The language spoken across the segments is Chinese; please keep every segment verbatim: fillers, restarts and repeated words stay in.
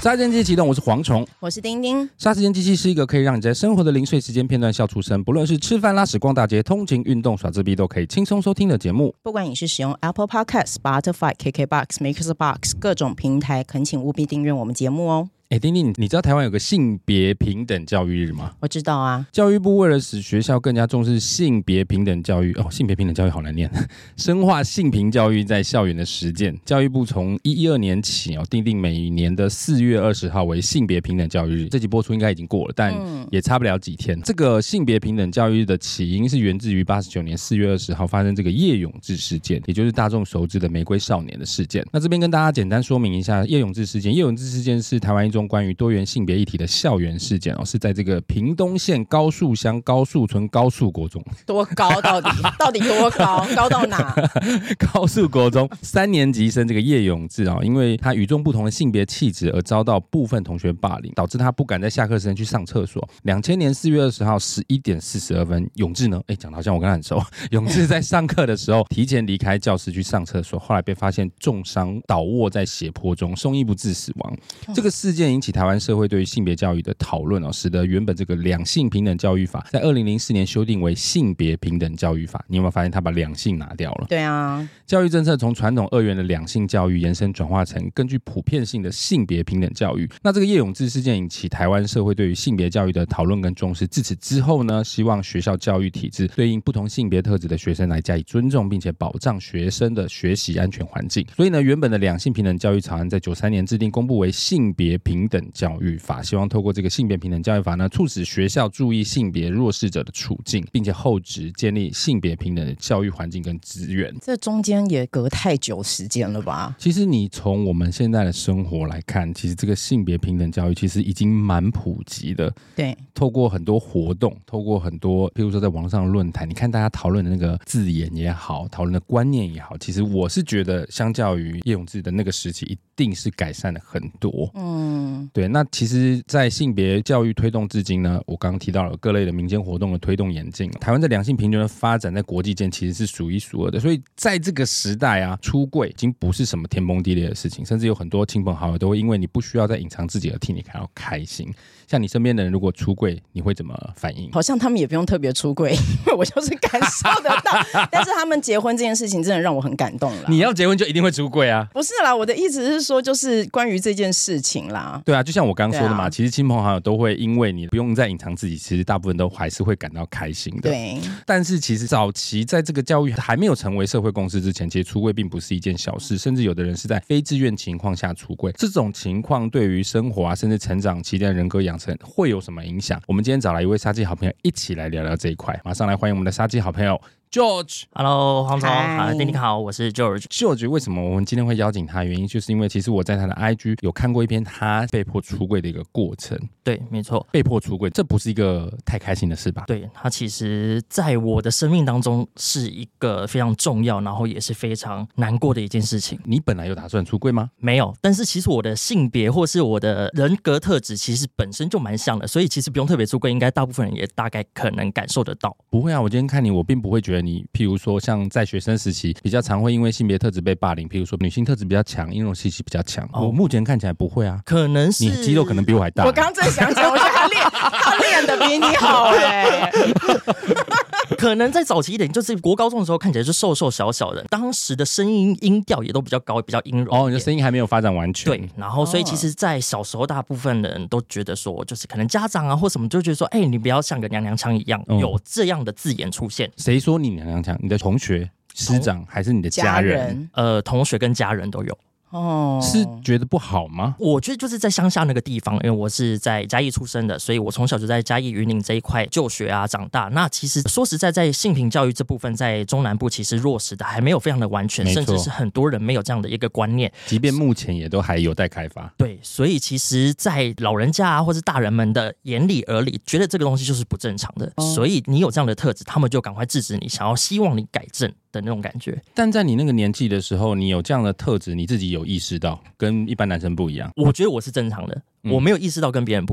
杀时间机器启动，我是蝗虫， 我是丁丁。 杀时间机器是一个可以让你在生活的零碎时间片段笑出声，不论是吃饭、拉屎、逛大街、通勤、运动、耍自闭，都可以轻松收听的节目。 不管你是使用 Apple Podcast、Spotify、K K B O X、Mixerbox 各种平台，恳请务必订阅我们节目哦。 哎，丁丁，你知道台湾有个性别平等教育日吗？ 我知道啊。 教育部为了使学校更加重视性别平等教育，哦，性别平等教育好难念，深化性平教育在校园的实践，教育部从一一二年起哦，订定每年的四月二十号为性别平等教育日。这集播出应该已经过了，但也差不了几天。嗯、这个性别平等教育日的起因是源自于八十九年四月二十号发生这个叶永志事件，也就是大众熟知的玫瑰少年的事件。那这边跟大家简单说明一下叶永志事件。叶永志事件是台湾一宗关于多元性别议题的校园事件哦，是在这个屏东县高树乡高树村高树国中。 多高到底？到底多高？高到哪？ 高树国中三年级生这个叶永志啊、哦，因为他与众不同的性别气质而遭到部分同学霸凌，导致他不敢在下课时间去上厕所。两千年四月二十号十一点四十二分，永志呢，哎，讲得好像我跟他很熟。永志在上课的时候提前离开教室去上厕所，后来被发现重伤倒卧在血泊中，送医不治死亡。这个事件引起台湾社会对于性别教育的讨论哦，使得原本这个两性平等教育法在二零零四年修订为性别平等教育法。你有没有发现他把两性拿掉了？ 对啊， 教育政策从传统二元的两性教育延伸转化成更具普遍性的性别平等教育。那这个叶永志事件引起台湾社会对于性别教育的讨论跟重视。自此之后呢，希望学校教育体制对应不同性别特质的学生来加以尊重，并且保障学生的学习安全环境。所以呢，原本的两性平等教育草案在九三年制定公布为性别平等教育法，希望透过这个性别平等教育法呢，促使学校注意性别弱势者的处境，并且厚植建立性别平等的教育环境跟资源。 这中间也隔太久时间了吧？ 其实你从我们现在的生活来看，其实这个性别平等教育其实已经蛮普及的。 对， 透过很多活动，透过很多譬如说在网上的论坛，你看大家讨论的那个字眼也好，讨论的观念也好，其实我是觉得相较于叶永志的那个时期一定是改善了很多。嗯，对。那其实在性别教育推动至今呢，我刚刚提到了各类的民间活动的推动演进，台湾在两性平权的发展在国际间其实是数一数二的。所以在这个时代啊，出柜已经不是什么天崩地裂的事情，甚至有很多亲朋好友都会因为你不需要再隐藏自己而替你感到开心。像你身边的人如果出柜，你会怎么反应？ 好像他们也不用特别出柜，因为我就是感受得到。但是他们结婚这件事情真的让我很感动啦。 你要结婚就一定会出柜啊？ 不是啦，我的意思是说，就是关于这件事情啦。 对啊，就像我刚刚说的嘛、啊，其实亲朋好友都会因为你不用再隐藏自己，其实大部分都还是会感到开心的。 对。 但是其实早期在这个教育还没有成为社会共识之前，其实出柜并不是一件小事，甚至有的人是在非自愿情况下出柜。这种情况对于生活啊，甚至成长期间的人格养成会有什么影响？我们今天找来一位杀鸡好朋友一起来聊聊这一块。马上来欢迎我们的杀鸡好朋友George。Hello， 黄总，好，丁丁好，我是 George。George 为什么我们今天会邀请他？原因就是因为其实我在他的 I G 有看过一篇他被迫出柜的一个过程。 对，没错， 被迫出柜，这不是一个太开心的事吧？ 对，他其实在我的生命当中是一个非常重要，然后也是非常难过的一件事情。 你本来有打算出柜吗？ 没有，但是其实我的性别或是我的人格特质其实本身就蛮像的，所以其实不用特别出柜，应该大部分人也大概可能感受得到。 不会啊，我今天看你，我并不会觉得你，譬如说像在学生时期比较常会因为性别特质被霸凌，譬如说女性特质比较强，阴柔气息比较强、哦、我目前看起来不会啊。 可能是你肌肉可能比我还大。 我刚刚正想讲，我觉得他练他练的比你好哎、欸。 可能在早期一点，就是国高中的时候看起来就瘦瘦小小的，当时的声音音调也都比较高，比较阴柔。 哦，你的声音还没有发展完全。 对，然后所以其实，在小时候，大部分的人都觉得说，就是可能家长啊或什么就觉得说，哎、欸，你不要像个娘娘腔一样，嗯、有这样的字眼出现。 谁说你娘娘腔？你的同学、师长还是你的家人？ 家人呃，同学跟家人都有。 哦， 是觉得不好吗？ 我觉得就是在乡下那个地方，因为我是在嘉义出生的，所以我从小就在嘉义云林这一块就学啊长大。那其实说实在，在性平教育这部分，在中南部其实落实的还没有非常的完全，甚至是很多人没有这样的一个观念， 即便目前也都还有待开发。 对，所以其实在老人家啊或是大人们的眼里耳里，觉得这个东西就是不正常的、哦、所以你有这样的特质，他们就赶快制止你，想要希望你改正的那种感觉。 但在你那个年纪的时候，你有这样的特质，你自己有意识到跟一般男生不一样？ 我觉得我是正常的，我没有意识到跟别人不一样，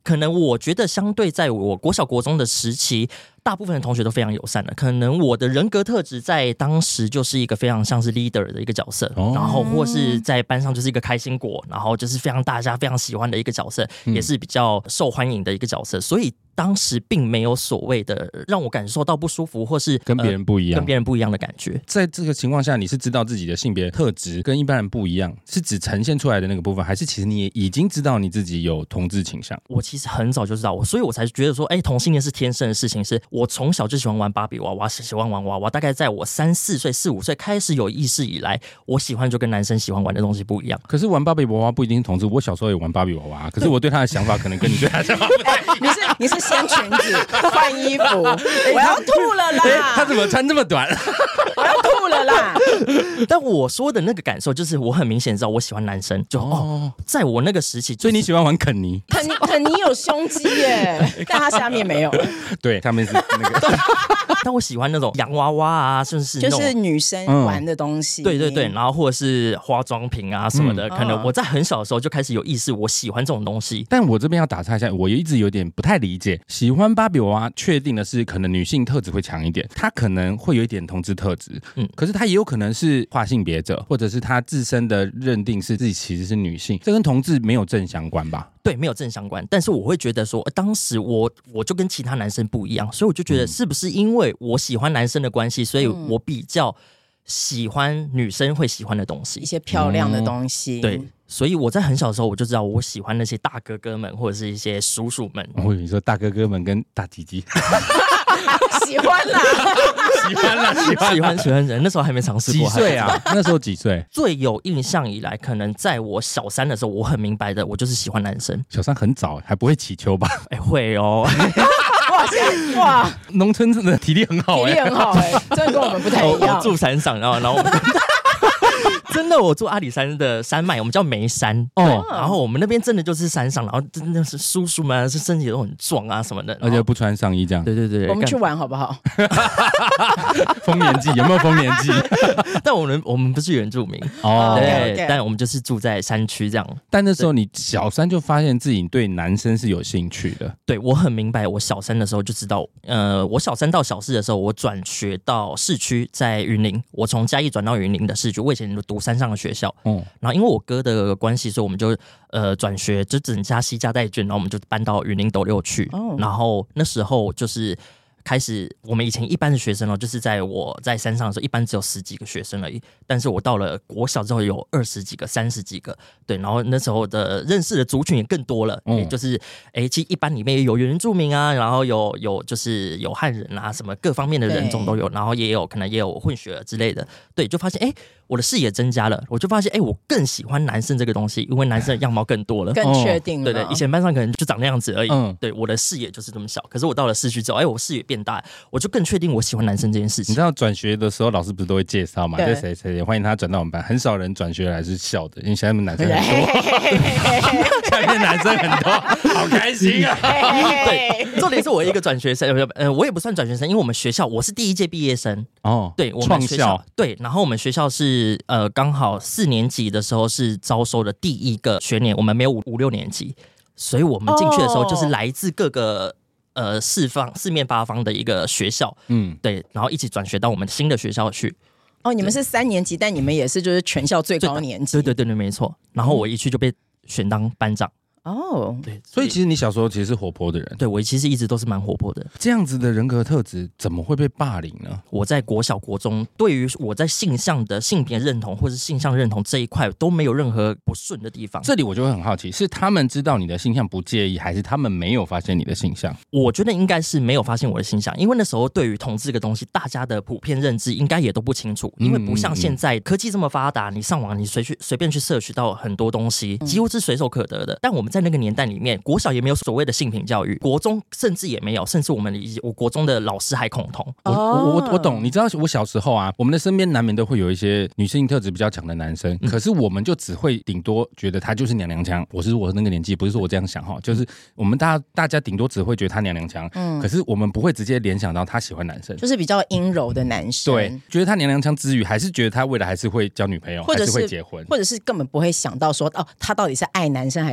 可能我觉得相对在我国小国中的时期，大部分的同学都非常友善的，可能我的人格特质在当时就是一个非常像是 leader 的一个角色，哦、然后或是在班上就是一个开心果，然后就是非常大家非常喜欢的一个角色，嗯、也是比较受欢迎的一个角色，所以当时并没有所谓的让我感受到不舒服，或是跟别人不一样、呃、 跟别人不一样的感觉。 在这个情况下，你是知道自己的性别特质跟一般人不一样，是只呈现出来的那个部分，还是其实你也已经知道你自己有同志倾向？ 我其实很早就知道，所以我才觉得说，哎，同性恋是天生的事情。是我从小就喜欢玩芭比娃娃，喜欢玩娃娃。大概在我三四岁、四五岁开始有意识以来，我喜欢就跟男生喜欢玩的东西不一样。 可是玩芭比娃娃不一定是同志，我小时候也玩芭比娃娃，可是我对他的想法可能跟你对他的想法不太一样。 你是你是掀裙子、换衣服，我要吐了啦！ 他怎么穿这么短？ 我要吐了啦！ 但我说的那个感受，就是我很明显知道我喜欢男生，就 哦, 哦，在我那个时期、就是， 所以你喜欢玩肯尼？ 肯肯尼有胸肌耶，但他下面没有。 对，下面是那个。 但我喜欢那种洋娃娃啊，甚至是就是女生玩的东西。 嗯、对对对，然后或者是化妆品啊什么的、嗯，可能我在很小的时候就开始有意识，我喜欢这种东西。 但我这边要打岔一下，我一直有点不太理解，喜欢芭比娃娃，确定的是可能女性特质会强一点，她可能会有一点同志特质，嗯，可是她也有可能是跨性别者，或者是她自身的认定是自己其实是女性，这跟同志没有正相关吧？ 对，没有正相关，但是我会觉得说，当时我我就跟其他男生不一样，所以我就觉得是不是因为我喜欢男生的关系，所以我比较喜欢女生会喜欢的东西， 一些漂亮的东西。 嗯、对，所以我在很小的时候我就知道我喜欢那些大哥哥们或者是一些叔叔们。 我跟你说，大哥哥们跟大鸡鸡。 喜欢啦， 喜欢啦，喜欢喜欢喜欢人，那时候还没尝试过。 几岁啊？那时候几岁？ 最有印象以来，可能在我小三的时候，我很明白的，我就是喜欢男生。 小三很早，还不会起秋吧？ 哎、欸，会哦。 哇塞，哇， 农村真的体力很好、欸， 体力很好哎、欸，真的跟我们不太一样。 我, 我住山上，然后然后我们。真的，我住阿里山的山脉，我们叫梅山哦。然后我们那边真的就是山上，然后真的是叔叔们是身体都很壮啊什么的， 而且不穿上衣这样。 对对对， 我们去玩好不好？ 丰年祭有没有丰年祭？ 但我们我们不是原住民哦，对， okay, okay. 但我们就是住在山区这样。 但那时候你小三就发现自己对男生是有兴趣的。 对，我很明白，我小三的时候就知道，呃，我小三到小四的时候，我转学到市区，在云林，我从嘉义转到云林的市区，我以前读山上的学校，嗯，然后因为我哥的关系，所以我们就呃转学，就整家西家带眷，然后我们就搬到云林斗六去，哦，然后那时候就是开始，我们以前一般的学生哦，就是在我在山上的时候，一般只有十几个学生而已，但是我到了国小之后有二十几个、三十几个，对，然后那时候的认识的族群也更多了，嗯，也就是哎，其实一班里面也有原住民啊，然后有有就是有汉人啊，什么各方面的人种都有，然后也有可能也有混血儿之类的，对，就发现哎。我的视野增加了，我就发现，哎、欸，我更喜欢男生这个东西，因为男生的样貌更多了， 更确定了。 对对，以前班上可能就长那样子而已。嗯，对，我的视野就是这么小。可是我到了市区之后，哎、欸，我视野变大，我就更确定我喜欢男生这件事情。 你知道转学的时候，老师不是都会介绍嘛？这谁谁欢迎他转到我们班，很少人转学来是笑的，因为现在男生很多，下面男生很多，好开心啊！ 对，重点是我一个转学生，呃，我也不算转学生，因为我们学校我是第一届毕业生哦。对，我们学校对，然后我们学校是呃刚好。好，四年级的时候是招收的第一个学年，我们没有五五六年级，所以我们进去的时候就是来自各个呃四方四面八方的一个学校，嗯，对，然后一起转学到我们新的学校去。 哦，你们是三年级，但你们也是就是全校最高年级， 对对对对，没错。然后我一去就被选当班长。 哦， 对， 所以其实你小时候其实是活泼的人。 对，我其实一直都是蛮活泼的。 这样子的人格特质怎么会被霸凌呢？ 我在国小国中，对于我在性向的性别认同或是性向认同这一块都没有任何不顺的地方。 这里我就会很好奇，是他们知道你的性向不介意，还是他们没有发现你的性向？ 我觉得应该是没有发现我的性向，因为那时候对于同志这个东西，大家的普遍认知应该也都不清楚，因为不像现在科技这么发达，你上网你随去随便去摄取到很多东西，几乎是随手可得的。但我们在那个年代里面，国小也没有所谓的性平教育，国中甚至也没有，甚至我们我国中的老师还恐同。 我我我我懂，你知道我小时候啊，我们的身边难免都会有一些女性特质比较强的男生，嗯、可是我们就只会顶多觉得他就是娘娘腔。我是我那个年纪，不是说我这样想哈，就是我们大家大家顶多只会觉得他娘娘腔，嗯，可是我们不会直接联想到他喜欢男生， 就是比较阴柔的男生。 对，觉得他娘娘腔之余，还是觉得他未来还是会交女朋友， 或者是还是会结婚， 或者是根本不会想到说哦，他到底是爱男生还是爱女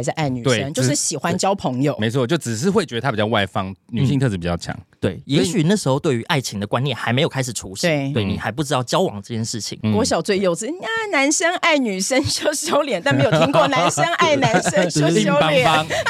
生，就是喜欢交朋友。 没错，就只是会觉得他比较外放，女性特质比较强。 嗯、对，也许那时候对于爱情的观念还没有开始雏形，对，对你还不知道交往这件事情。 国、嗯、小最幼稚啊，男生爱女生羞羞脸，但没有听过男生爱男生羞羞脸。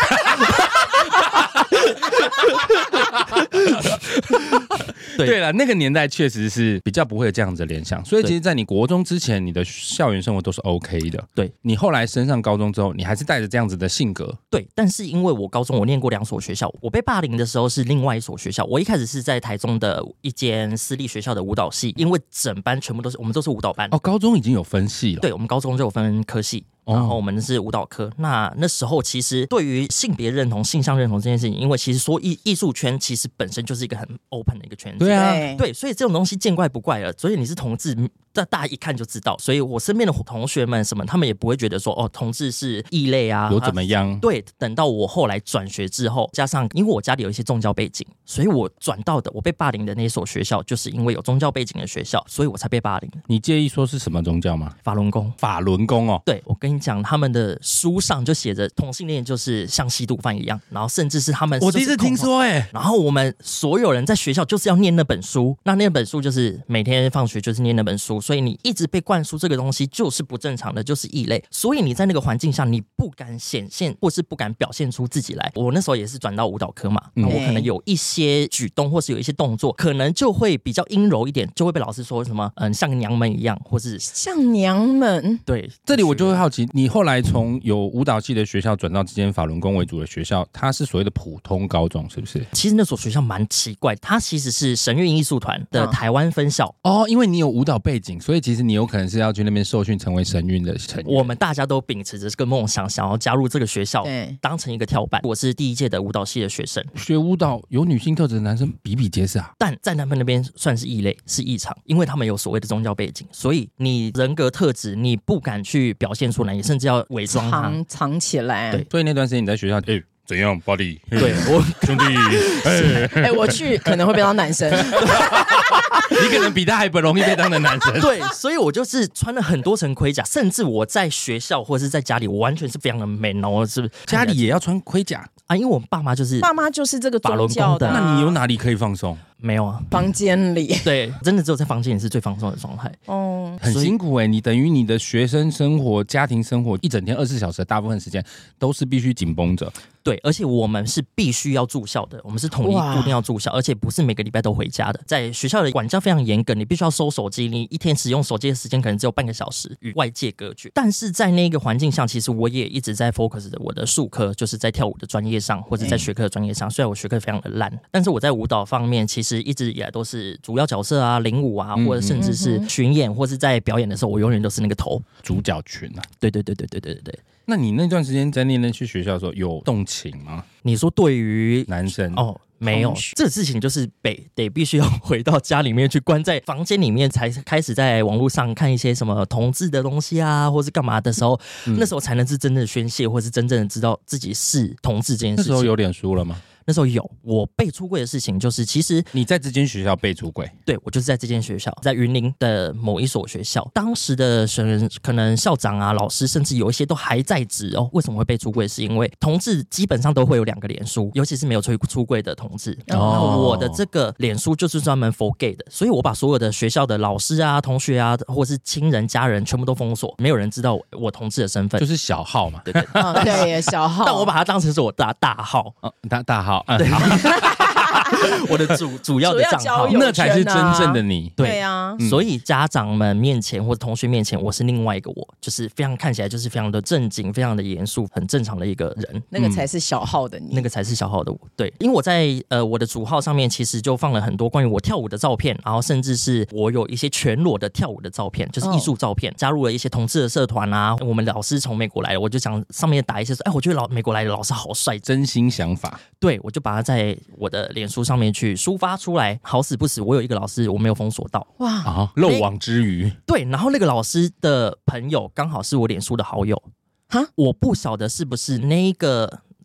对, 对了，那个年代确实是比较不会有这样子的联想，所以其实在你国中之前，你的校园生活都是 OK 的。 对， 你后来升上高中之后，你还是带着这样子的性格。 对，但是因为我高中我念过两所学校，我被霸凌的时候是另外一所学校。我一开始是在台中的一间私立学校的舞蹈系，因为整班全部都是我们都是舞蹈班。 哦，高中已经有分系了。 对，我们高中就有分科系。然后我们是舞蹈科，那那时候其实对于性别认同、性向认同这件事情，因为其实说艺艺术圈其实本身就是一个很 open 的一个圈子， 对啊， 对，所以这种东西见怪不怪了。所以你是同志，大大家一看就知道。所以我身边的同学们什么，他们也不会觉得说哦，同志是异类啊， 有怎么样？ 对，等到我后来转学之后，加上因为我家里有一些宗教背景，所以我转到的我被霸凌的那所学校，就是因为有宗教背景的学校，所以我才被霸凌。 你介意说是什么宗教吗？ 法轮功。 法轮功哦， 对，我跟你讲，他们的书上就写着同性恋就是像吸毒犯一样，然后甚至是他们， 我第一次听说哎、欸。 然后我们所有人在学校就是要念那本书，那那本书就是每天放学就是念那本书，所以你一直被灌输这个东西就是不正常的，就是异类，所以你在那个环境下你不敢显现或是不敢表现出自己来。我那时候也是转到舞蹈科嘛，嗯、我可能有一些举动或是有一些动作，可能就会比较阴柔一点，就会被老师说什么嗯像娘们一样，或是像娘们。 对， 这里我就会好奇，你后来从有舞蹈系的学校转到这间法轮功为主的学校，它是所谓的普通高中，是不是？ 其实那所学校蛮奇怪，它其实是神韵艺术团的台湾分校、 嗯、哦，因为你有舞蹈背景，所以其实你有可能是要去那边受训，成为神韵的成员。 我们大家都秉持着这个梦想，想要加入这个学校，当成一个跳板。我是第一届的舞蹈系的学生， 学舞蹈有女性特质的男生比比皆是啊， 但在他们那边算是异类，是异常，因为他们有所谓的宗教背景，所以你人格特质你不敢去表现出来，你甚至要伪装它， 藏藏起来。 对， 所以那段时间你在学校，哎、欸，怎样 ，body？ 对我兄弟，哎、 欸欸，我去可能会被当男生。 你可能比他还不容易被当的男生。 对，所以我就是穿了很多层盔甲，甚至我在学校或者是在家里，我完全是非常的 man 哦，是不是？ 家里也要穿盔甲啊？因为我爸妈就是爸妈就是这个宗教的、啊， 那你有哪里可以放松？ 没有啊， 房间里。 对，真的只有在房间里是最放松的状态。 哦， 很辛苦哎、欸，你等于你的学生生活、家庭生活，一整天二十四小时的大部分时间都是必须紧绷着。 对，而且我们是必须要住校的，我们是统一固定要住校，而且不是每个礼拜都回家的。在学校的管教非常严格，你必须要收手机，你一天使用手机的时间可能只有半个小时，与外界隔绝。但是在那个环境下，其实我也一直在 focus 的我的术科，就是在跳舞的专业上，或者在学科的专业上。虽然我学科非常的烂，但是我在舞蹈方面其实一直以来都是主要角色啊、领舞啊，或者甚至是巡演，或是在表演的时候，我永远都是那个头主角群啊。 对对对对对对对对。 那你那段时间在念那去学校的时候，有动情吗？ 你说对于男生哦，没有，这个事情就是得得必须要回到家里面去，关在房间里面，才开始在网络上看一些什么同志的东西啊，或是干嘛的时候，嗯、那时候才能是真正的宣泄，或是真正的知道自己是同志这件事情。 那时候有脸书了吗？ 那时候有，我被出柜的事情就是，其实你在这间学校被出柜， 对，我就是在这间学校，在云林的某一所学校，当时的可能校长啊、老师，甚至有一些都还在职哦。为什么会被出柜？是因为同志基本上都会有两个脸书，尤其是没有出出柜的同志。哦，那我的这个脸书就是专门 for gay 的，所以我把所有的学校的老师啊、同学啊，或是亲人、家人全部都封锁，没有人知道我同志的身份， 就是小号嘛， 对对对， 哦、对，小号。 但我把它当成是我大大号， 哦、大大号。 对，我的主主要的账号， 那才是真正的你。 对啊、 嗯，所以家长们面前或者同学面前，我是另外一个我，就是非常看起来就是非常的正经、非常的严肃、很正常的一个人。 那个才是小号的你， 嗯、那个才是小号的我。对，因为我在呃我的主号上面其实就放了很多关于我跳舞的照片，然后甚至是我有一些全裸的跳舞的照片，就是艺术照片，哦、加入了一些同志的社团啊。我们老师从美国来的，我就讲上面打一些说，哎，我觉得老美国来的老师好帅， 真心想法。 对，我就把它在我的脸书上面去抒发出来。好死不死，我有一个老师我没有封锁到， 哇啊，漏网之鱼。 对，然后那个老师的朋友刚好是我脸书的好友，哈，我不晓得是不是那个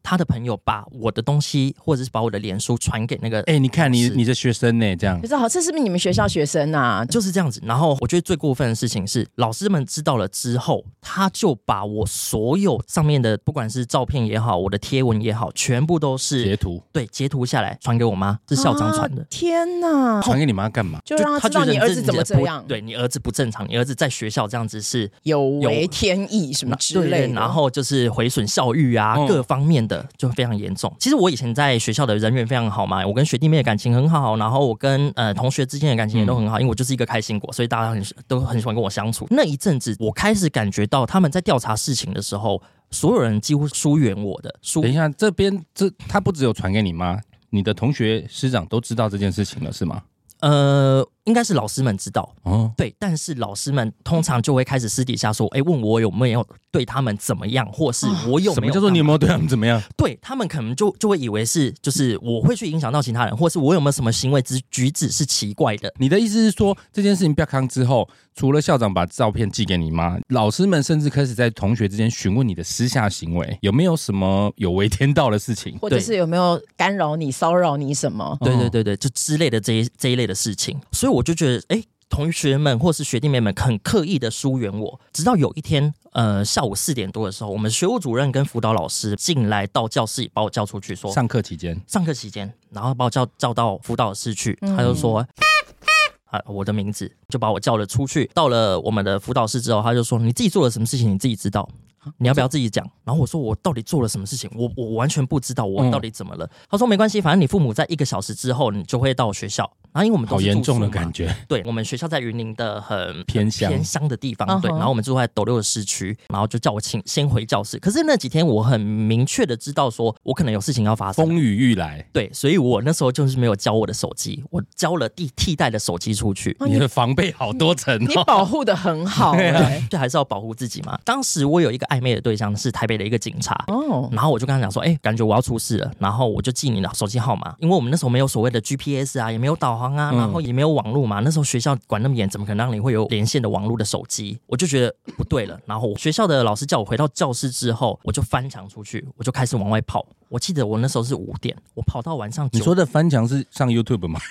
他的朋友把我的东西或者是把我的脸书传给那个， 哎、欸，你看你你的学生呢，这样可是好，这是不是你们学校学生啊？ 就是这样子。然后我觉得最过分的事情是，老师们知道了之后，他就把我所有上面的不管是照片也好，我的贴文也好，全部都是截图， 对，截图下来传给我妈，是校长传的。 啊、天哪！ 传给你妈干嘛？ 就让他知道你儿子怎么这样。 对，你儿子不正常，你儿子在学校这样子是有违天意什么之类的。 对，然后就是毁损校誉啊，嗯、各方面的就非常严重。其实我以前在学校的人缘非常好嘛，我跟学弟妹的感情很好，然后我跟呃同学之间的感情也都很好，嗯、因为我就是一个开心果，所以大家很都很喜欢跟我相处。那一阵子，我开始感觉到他们在调查事情的时候，所有人几乎疏远我的。 等一下，这边这他不只有传给你妈，你的同学师长都知道这件事情了，是吗？ 呃，应该是老师们知道， 哦， 对，但是老师们通常就会开始私底下说，哎，问我有没有对他们怎么样，或是我有没有、哦、 什么叫做你有没有对他们怎么样？ 对，他们可能就就会以为是就是我会去影响到其他人，或是我有没有什么行为之举止是奇怪的。 你的意思是说，这件事情曝光之后，除了校长把照片寄给你妈，老师们甚至开始在同学之间询问你的私下行为，有没有什么有违天道的事情， 或者是有没有干扰你、骚扰你什么？ 对对对对，就之类的这一这一类的事情。所以我就觉得，哎，同学们或是学弟妹们很刻意的疏远我。直到有一天，呃，下午四点多的时候，我们学务主任跟辅导老师进来到教室里，把我叫出去说， 上课期间， 上课期间，然后把我叫叫到辅导室去，他就说。嗯啊、我的名字就把我叫了出去，到了我们的辅导室之后，他就说你自己做了什么事情你自己知道，你要不要自己讲？然后我说我到底做了什么事情，我我完全不知道我到底怎么了、嗯、他说没关系，反正你父母在一个小时之后你就会到学校，然后因为我们都是住宿嘛，好严重的感觉，对，我们学校在云林的很偏乡偏乡的地方、uh-huh. 对，然后我们住在斗六的市区，然后就叫我请先回教室。可是那几天我很明确的知道说我可能有事情要发生， 风雨欲来， 对，所以我那时候就是没有交我的手机，我交了替替代的手机出去。 你的防备好多层、哦、 你保护的很好、欸、 对，就还是要保护自己嘛。当时我有一个暧昧的对象是台北的一个警察、哦、然后我就跟他讲说，哎、欸，感觉我要出事了，然后我就记你的手机号码，因为我们那时候没有所谓的 G P S 啊，也没有导航啊、嗯、然后也没有网络嘛，那时候学校管那么严，怎么可能让你会有连线的网络的手机？我就觉得不对了，然后学校的老师叫我回到教室之后，我就翻墙出去，我就开始往外跑。我记得我那时候是五点，我跑到晚上九点。 你说的翻墙是上 YouTube 吗？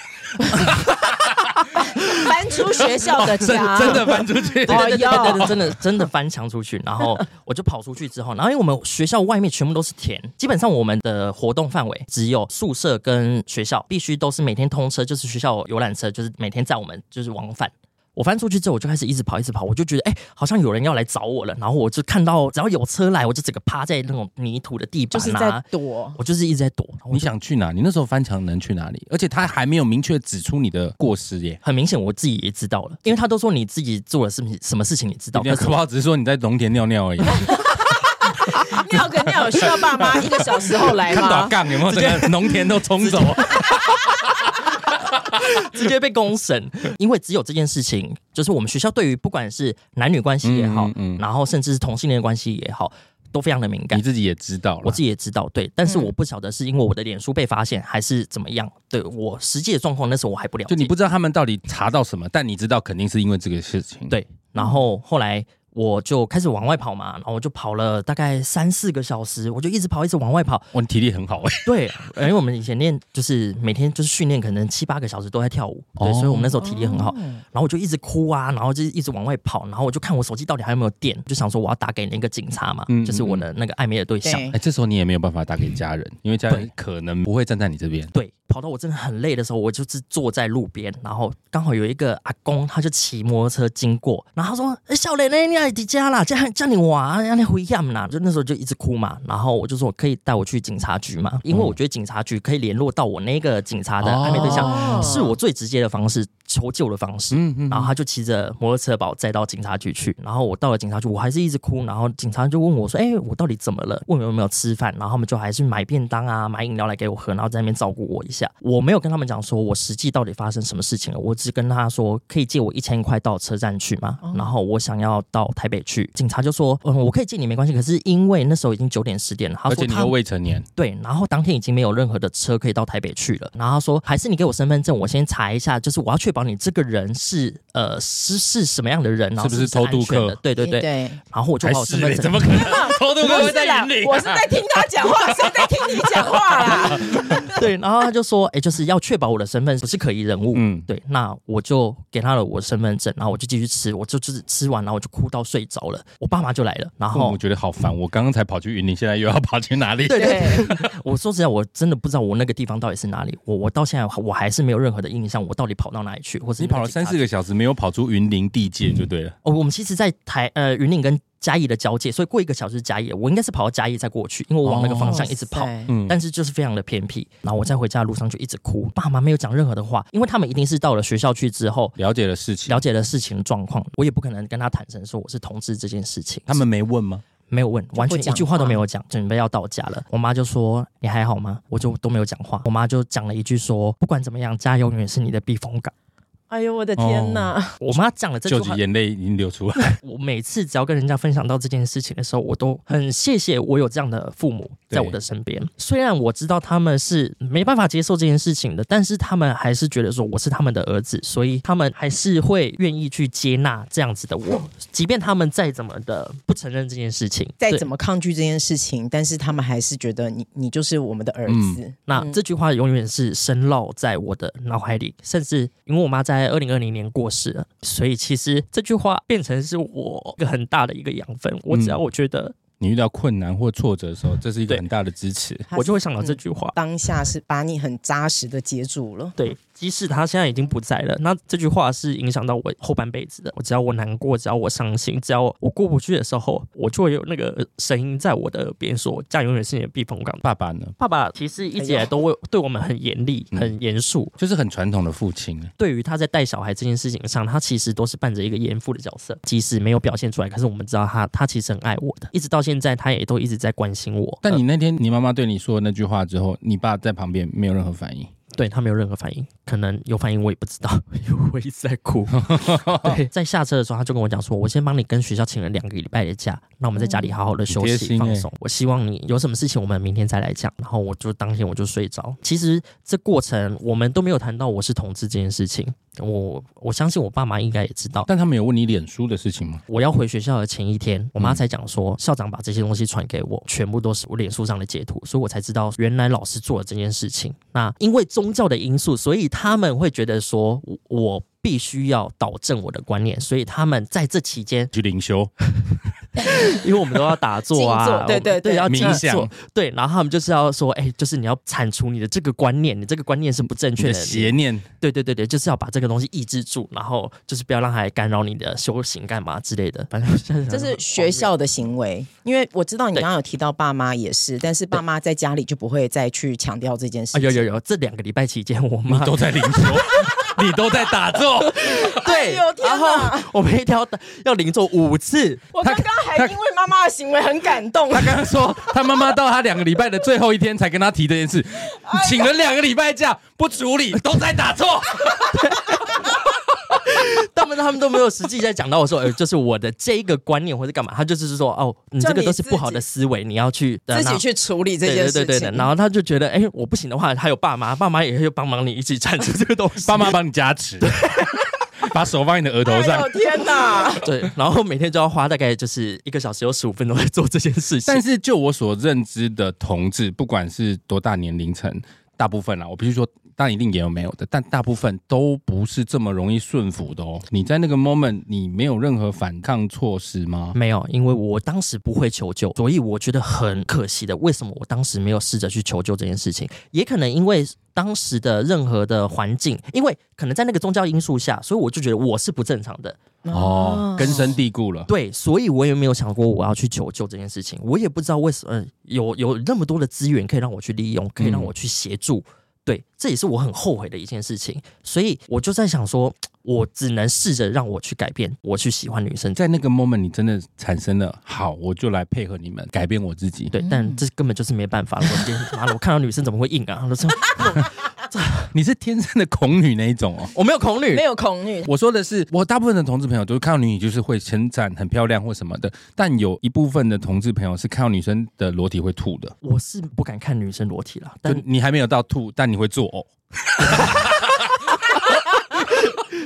翻出学校的墙、 哦、真, 真的翻出去， 对对对对对，真的真的翻墙出去，然后我就跑出去之后，然后因为我们学校外面全部都是田，基本上我们的活动范围只有宿舍跟学校，必须都是每天通车，就是学校游览车，就是每天载我们就是往返。我翻出去之后，我就开始一直跑，一直跑，我就觉得，哎、欸，好像有人要来找我了。然后我就看到，只要有车来，我就整个趴在那种泥土的地板、啊， 就是在躲。 我就是一直在躲。 你想去哪？你那时候翻墙能去哪里？而且他还没有明确指出你的过失耶。 很明显，我自己也知道了，因为他都说你自己做了什么什么事情，你知道。 可不好，只是说你在农田尿尿而已。 尿个尿需要爸妈一个小时后来吗？ 看打杠有没有？整个农田都冲走。 直接被公审，因为只有这件事情，就是我们学校对于不管是男女关系也好，嗯嗯嗯然后甚至是同性恋关系也好，都非常的敏感。 你自己也知道了， 我自己也知道，对，但是我不晓得是因为我的脸书被发现，还是怎么样。对，我实际的状况，那时候我还不了解。 就你不知道他们到底查到什么，但你知道肯定是因为这个事情。 对，然后后来。我就开始往外跑嘛，然后我就跑了大概三四个小时，我就一直跑，一直往外跑。 哇，你体力很好哎。 对，因为我们以前练就是每天就是训练，可能七八个小时都在跳舞，对，哦、所以我们那时候体力很好。然后我就一直哭啊，然后就一直往外跑，然后我就看我手机到底还有没有电，就想说我要打给那个警察嘛，嗯、就是我的那个暧昧的对象。 哎，这时候你也没有办法打给家人，因为家人可能不会站在你这边。 对。跑到我真的很累的时候，我就是坐在路边，然后刚好有一个阿公，他就骑摩托车经过，然后他说：“哎，小莲呢？你来你家啦，叫叫你娃，让你回家啦。”就那时候就一直哭嘛，然后我就说：“可以带我去警察局嘛？”因为我觉得警察局可以联络到我那个警察的暧昧对象，哦、是我最直接的方式，求救的方式。嗯嗯、然后他就骑着摩托车把我载到警察局去，然后我到了警察局，我还是一直哭，然后警察就问我说：“哎，我到底怎么了？问我有没有吃饭？”然后他们就还是买便当啊，买饮料来给我喝，然后在那边照顾我一下。我没有跟他们讲说我实际到底发生什么事情了，我只跟他说可以借我一千块到车站去嘛，哦、然后我想要到台北去，警察就说嗯，我可以借你没关系，可是因为那时候已经九点十点了，他说他而且你又未成年， 对，然后当天已经没有任何的车可以到台北去了，然后他说还是你给我身份证，我先查一下，就是我要确保道你这个人是呃是是什么样的人，然后是不是偷渡客？ 对对对， 对。 然后我就把我身份证， 怎么可能偷渡客会在云林？ 我是在听他讲话，谁在听你讲话啦？ 对，然后他就说，哎，就是要确保我的身份不是可疑人物。嗯，对，那我就给他了我的身份证，然后我就继续吃，我就就是吃完，然后我就哭到睡着了。我爸妈就来了，然后我觉得好烦，我刚刚才跑去云林，现在又要跑去哪里？ 对对，我说实在，我真的不知道我那个地方到底是哪里。我我到现在我还是没有任何的印象，我到底跑到哪里去，或是你跑了三四个小时，没有跑出云林地界就对了。 哦，我们其实，在台呃云林跟嘉义的交界，所以过一个小时是嘉义，我应该是跑到嘉义再过去，因为我往那个方向一直跑，哦、但是就是非常的偏僻。然后我在回家的路上就一直哭，爸妈没有讲任何的话，因为他们一定是到了学校去之后了解了事情， 了解了事情的状况，我也不可能跟他坦诚说我是同志这件事情。 他们没问吗？ 没有问，完全一句话都没有讲，准备要到家了。我妈就说：“你还好吗？”我就都没有讲话。我妈就讲了一句说：“不管怎么样，家永远是你的避风港。” 哎呦我的天哪！ 哦、我妈讲了这句话， 就眼泪已经流出来。 我每次只要跟人家分享到这件事情的时候，我都很谢谢我有这样的父母在我的身边。虽然我知道他们是没办法接受这件事情的，但是他们还是觉得说我是他们的儿子，所以他们还是会愿意去接纳这样子的我，即便他们再怎么的不承认这件事情， 再怎么抗拒这件事情，但是他们还是觉得你你就是我们的儿子。 嗯、那、嗯、这句话永远是深烙在我的脑海里，甚至因为我妈在二零二零年过世了，所以其实这句话变成是我一个很大的一个养分。我只要我觉得、嗯、 你遇到困难或挫折的时候，这是一个很大的支持， 我就会想到这句话、 嗯、当下是把你很扎实的接住了。 对，即使他现在已经不在了，那这句话是影响到我后半辈子的。我只要我难过，只要我伤心，只要我过不去的时候，我就会有那个声音在我的耳边说：“家永远是你的避风港。” 爸爸呢？ 爸爸其实一直以来都会对我们很严厉、哎、很严肃、 嗯，就是很传统的父亲。 对于他在带小孩这件事情上，他其实都是扮着一个严父的角色，即使没有表现出来，可是我们知道他他其实很爱我的，一直到现在他也都一直在关心我。 但你那天你妈妈对你说那句话之后，你爸在旁边没有任何反应？ 对，他没有任何反应，可能有反应我也不知道，因为我一直在哭。对，在下车的时候他就跟我讲说，我先帮你跟学校请了两个礼拜的假，那我们在家里好好的休息、嗯、放松。我希望你有什么事情我们明天再来讲。然后我就当天我就睡着。其实这过程我们都没有谈到我是同志这件事情，我我相信我爸妈应该也知道。 但他们有问你脸书的事情吗？ 我要回学校的前一天，我妈才讲说、嗯、校长把这些东西传给我，全部都是我脸书上的截图，所以我才知道原来老师做了这件事情。那因为宗教的因素，所以他们会觉得说我必须要导正我的观念，所以他们在这期间去灵修， 因为我们都要打坐啊， 对对 对, 对， 要冥想， 对，然后他们就是要说，哎、欸，就是你要铲除你的这个观念，你这个观念是不正确的邪念， 对对对对，就是要把这个东西抑制住，然后就是不要让它来干扰你的修行干嘛之类的。反正这是学校的行为，因为我知道你刚刚有提到爸妈也是，但是爸妈在家里就不会再去强调这件事情。 啊、有有有，这两个礼拜期间，我妈你都在灵修。你都在打坐， 对， 哎、 然后我们一天要要灵做五次。 我刚刚还因为妈妈的行为很感动。 他刚刚说，他妈妈到他两个礼拜的最后一天才跟他提这件事，请了两个礼拜假不处理，都在打坐。 他们他们都没有实际在讲到我说，呃，就是我的这个观念或者干嘛，他就是说，哦，你这个都是不好的思维，你要去自己去处理这件事情。 对对对对，然后他就觉得，哎，我不行的话，还有爸妈，爸妈也会帮忙你一起铲除这个东西， 爸妈帮你加持，把手放你的额头上。 哎呦天哪！ 对，然后每天就要花大概就是一个小时有十五分钟在做这件事情。 但是就我所认知的同志，不管是多大年龄层，大部分啦，我必须说。当然一定也有没有的，但大部分都不是这么容易顺服的哦。你在那个 moment 你没有任何反抗措施吗？ 没有，因为我当时不会求救，所以我觉得很可惜的。为什么我当时没有试着去求救这件事情？也可能因为当时的任何的环境，因为可能在那个宗教因素下，所以我就觉得我是不正常的。 哦，根深蒂固了。 对，所以我也没有想过我要去求救这件事情。我也不知道为什么有有那么多的资源可以让我去利用，可以让我去协助。嗯，对，这也是我很后悔的一件事情，所以我就在想说，我只能试着让我去改变，我去喜欢女生。 在那个 moment 你真的产生了，好，我就来配合你们改变我自己。 对，但这根本就是没办法了。我今天妈的，我看到女生怎么会硬啊？我说你是天生的恐女那一种哦？ 我没有恐女， 没有恐女。 我说的是，我大部分的同志朋友都是看到女女就是会称赞很漂亮或什么的，但有一部分的同志朋友是看到女生的裸体会吐的。 我是不敢看女生裸体啦，但你还没有到吐，但你会作呕。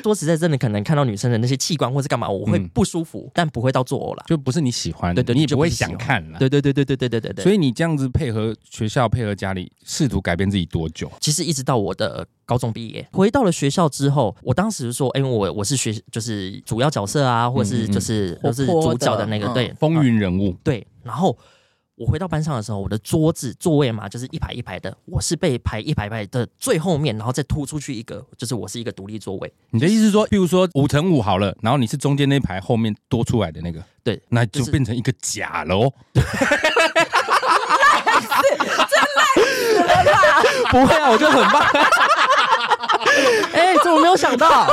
说实在，真的可能看到女生的那些器官或是干嘛，我会不舒服，嗯、但不会到作呕啦， 就不是你喜欢的， 对对， 你也不会想看啦。 对对对对对对对对对。 所以你这样子配合学校、配合家里，试图改变自己多久？ 其实一直到我的高中毕业，回到了学校之后，我当时说，哎、欸，我我是学就是主要角色啊，或者是就是都、嗯嗯、是主角的那个，嗯、对， 风云人物， 对，然后。我回到班上的时候，我的桌子座位嘛，就是一排一排的，我是被排一排一排的最后面，然后再突出去一个，就是我是一个独立座位。 你的意思是说，譬如说五乘五好了，然后你是中间那排后面多出来的那个， 对， 那就变成一个假了哦。 烂死，真烂死了啦！ 不会啊，我觉得很棒。哎、欸，怎么没有想到？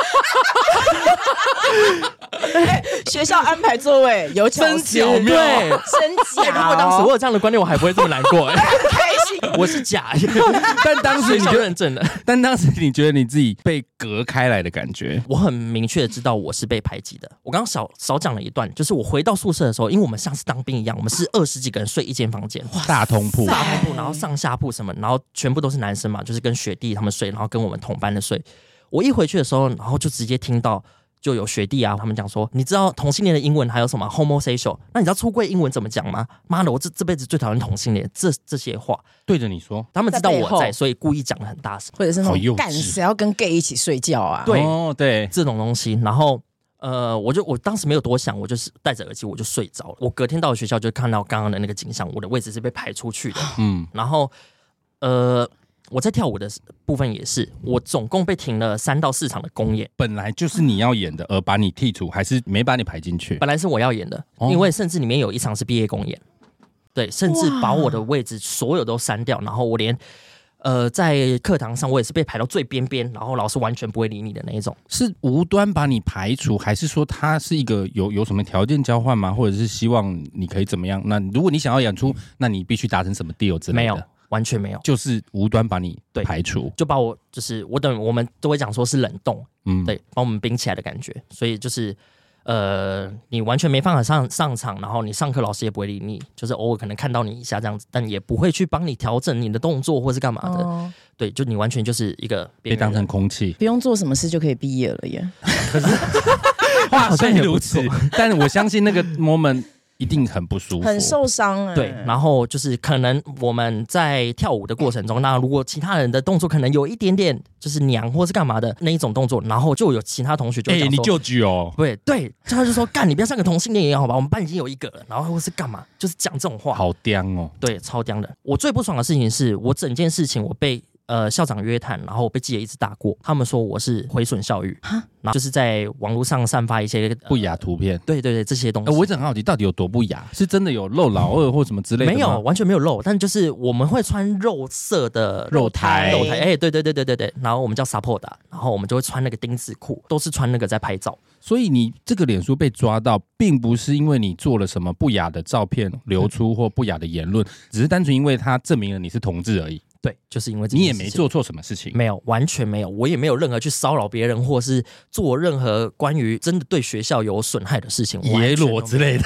欸、学校安排座位有真巧妙， 对， 真假、哦。 如果当时我有这样的观念，我还不会这么难过、欸。 很开心， 我是假， 但当时你就认证了。 但当时你觉得你自己被隔开来的感觉？ 我很明确的知道我是被排挤的。我刚刚少少讲了一段，就是我回到宿舍的时候，因为我们像是当兵一样，我们是二十几个人睡一间房间， 大通铺， 大通铺，然后上下铺什么，然后全部都是男生嘛，就是跟学弟他们睡，然后跟我们同班的睡。我一回去的时候，然后就直接听到就有学弟啊，他们讲说，你知道同性恋的英文还有什么 homosexual？ 那你知道出柜英文怎么讲吗？妈的，我这这辈子最讨厌同性恋，这这些话对着你说， 他们知道我在，所以故意讲得很大声， 或者是那种干谁要跟 gay 一起睡觉啊？ 对、 哦、对， 这种东西，然后。呃，我就我当时没有多想，我就是戴着耳机我就睡着了。我隔天到学校就看到刚刚的那个景象，我的位置是被排出去的。嗯，然后呃，我在跳舞的部分也是，我总共被停了三到四场的公演。 本来就是你要演的，而把你剔除，还是没把你排进去？ 本来是我要演的，哦、因为甚至里面有一场是毕业公演，对，甚至把我的位置所有都删掉，然后我连。呃，在课堂上我也是被排到最边边，然后老师完全不会理你的那一种。 是无端把你排除，还是说他是一个有有什么条件交换吗？或者是希望你可以怎么样？那如果你想要演出，那你必须达成什么 deal 之类的？ 没有，完全没有， 就是无端把你排除， 就把我就是我等我们都会讲说是冷冻，嗯，对，把我们冰起来的感觉，所以就是。呃，你完全没办法上上场，然后你上课老师也不会理你，就是偶尔可能看到你一下这样子，但也不会去帮你调整你的动作或是干嘛的。哦、对，就你完全就是一个被当成空气， 不用做什么事就可以毕业了耶。 可是话虽如此，但我相信那个 moment。一定很不舒服， 很受伤、欸。 对，然后就是可能我们在跳舞的过程中，那如果其他人的动作可能有一点点就是娘或是干嘛的那一种动作，然后就有其他同学就讲说：“哎、 欸，你就举哦。” 对对，他就说：“干，你不要像个同性恋一样，好吧？我们班已经有一个了。”然后或是干嘛，就是讲这种话， 好刁哦。 对，超刁的。我最不爽的事情是我整件事情我被。呃，校长约谈，然后我被记了一直打过，他们说我是毁损校誉，然后就是在网络上散发一些、呃、 不雅图片， 对对对，这些东西。 呃、我一直很好奇，到底有多不雅？是真的有露老二或什么之类的吗？ 没有，完全没有露，但就是我们会穿肉色的肉胎， 肉胎，哎、欸，对对对对对对，然后我们叫 support， 然后我们就会穿那个丁字裤，都是穿那个在拍照。 所以你这个脸书被抓到，并不是因为你做了什么不雅的照片流出或不雅的言论，只是单纯因为它证明了你是同志而已。 对，就是因为这你也没做错什么事情， 没有，完全没有，我也没有任何去骚扰别人，或是做任何关于真的对学校有损害的事情， 野裸之类的。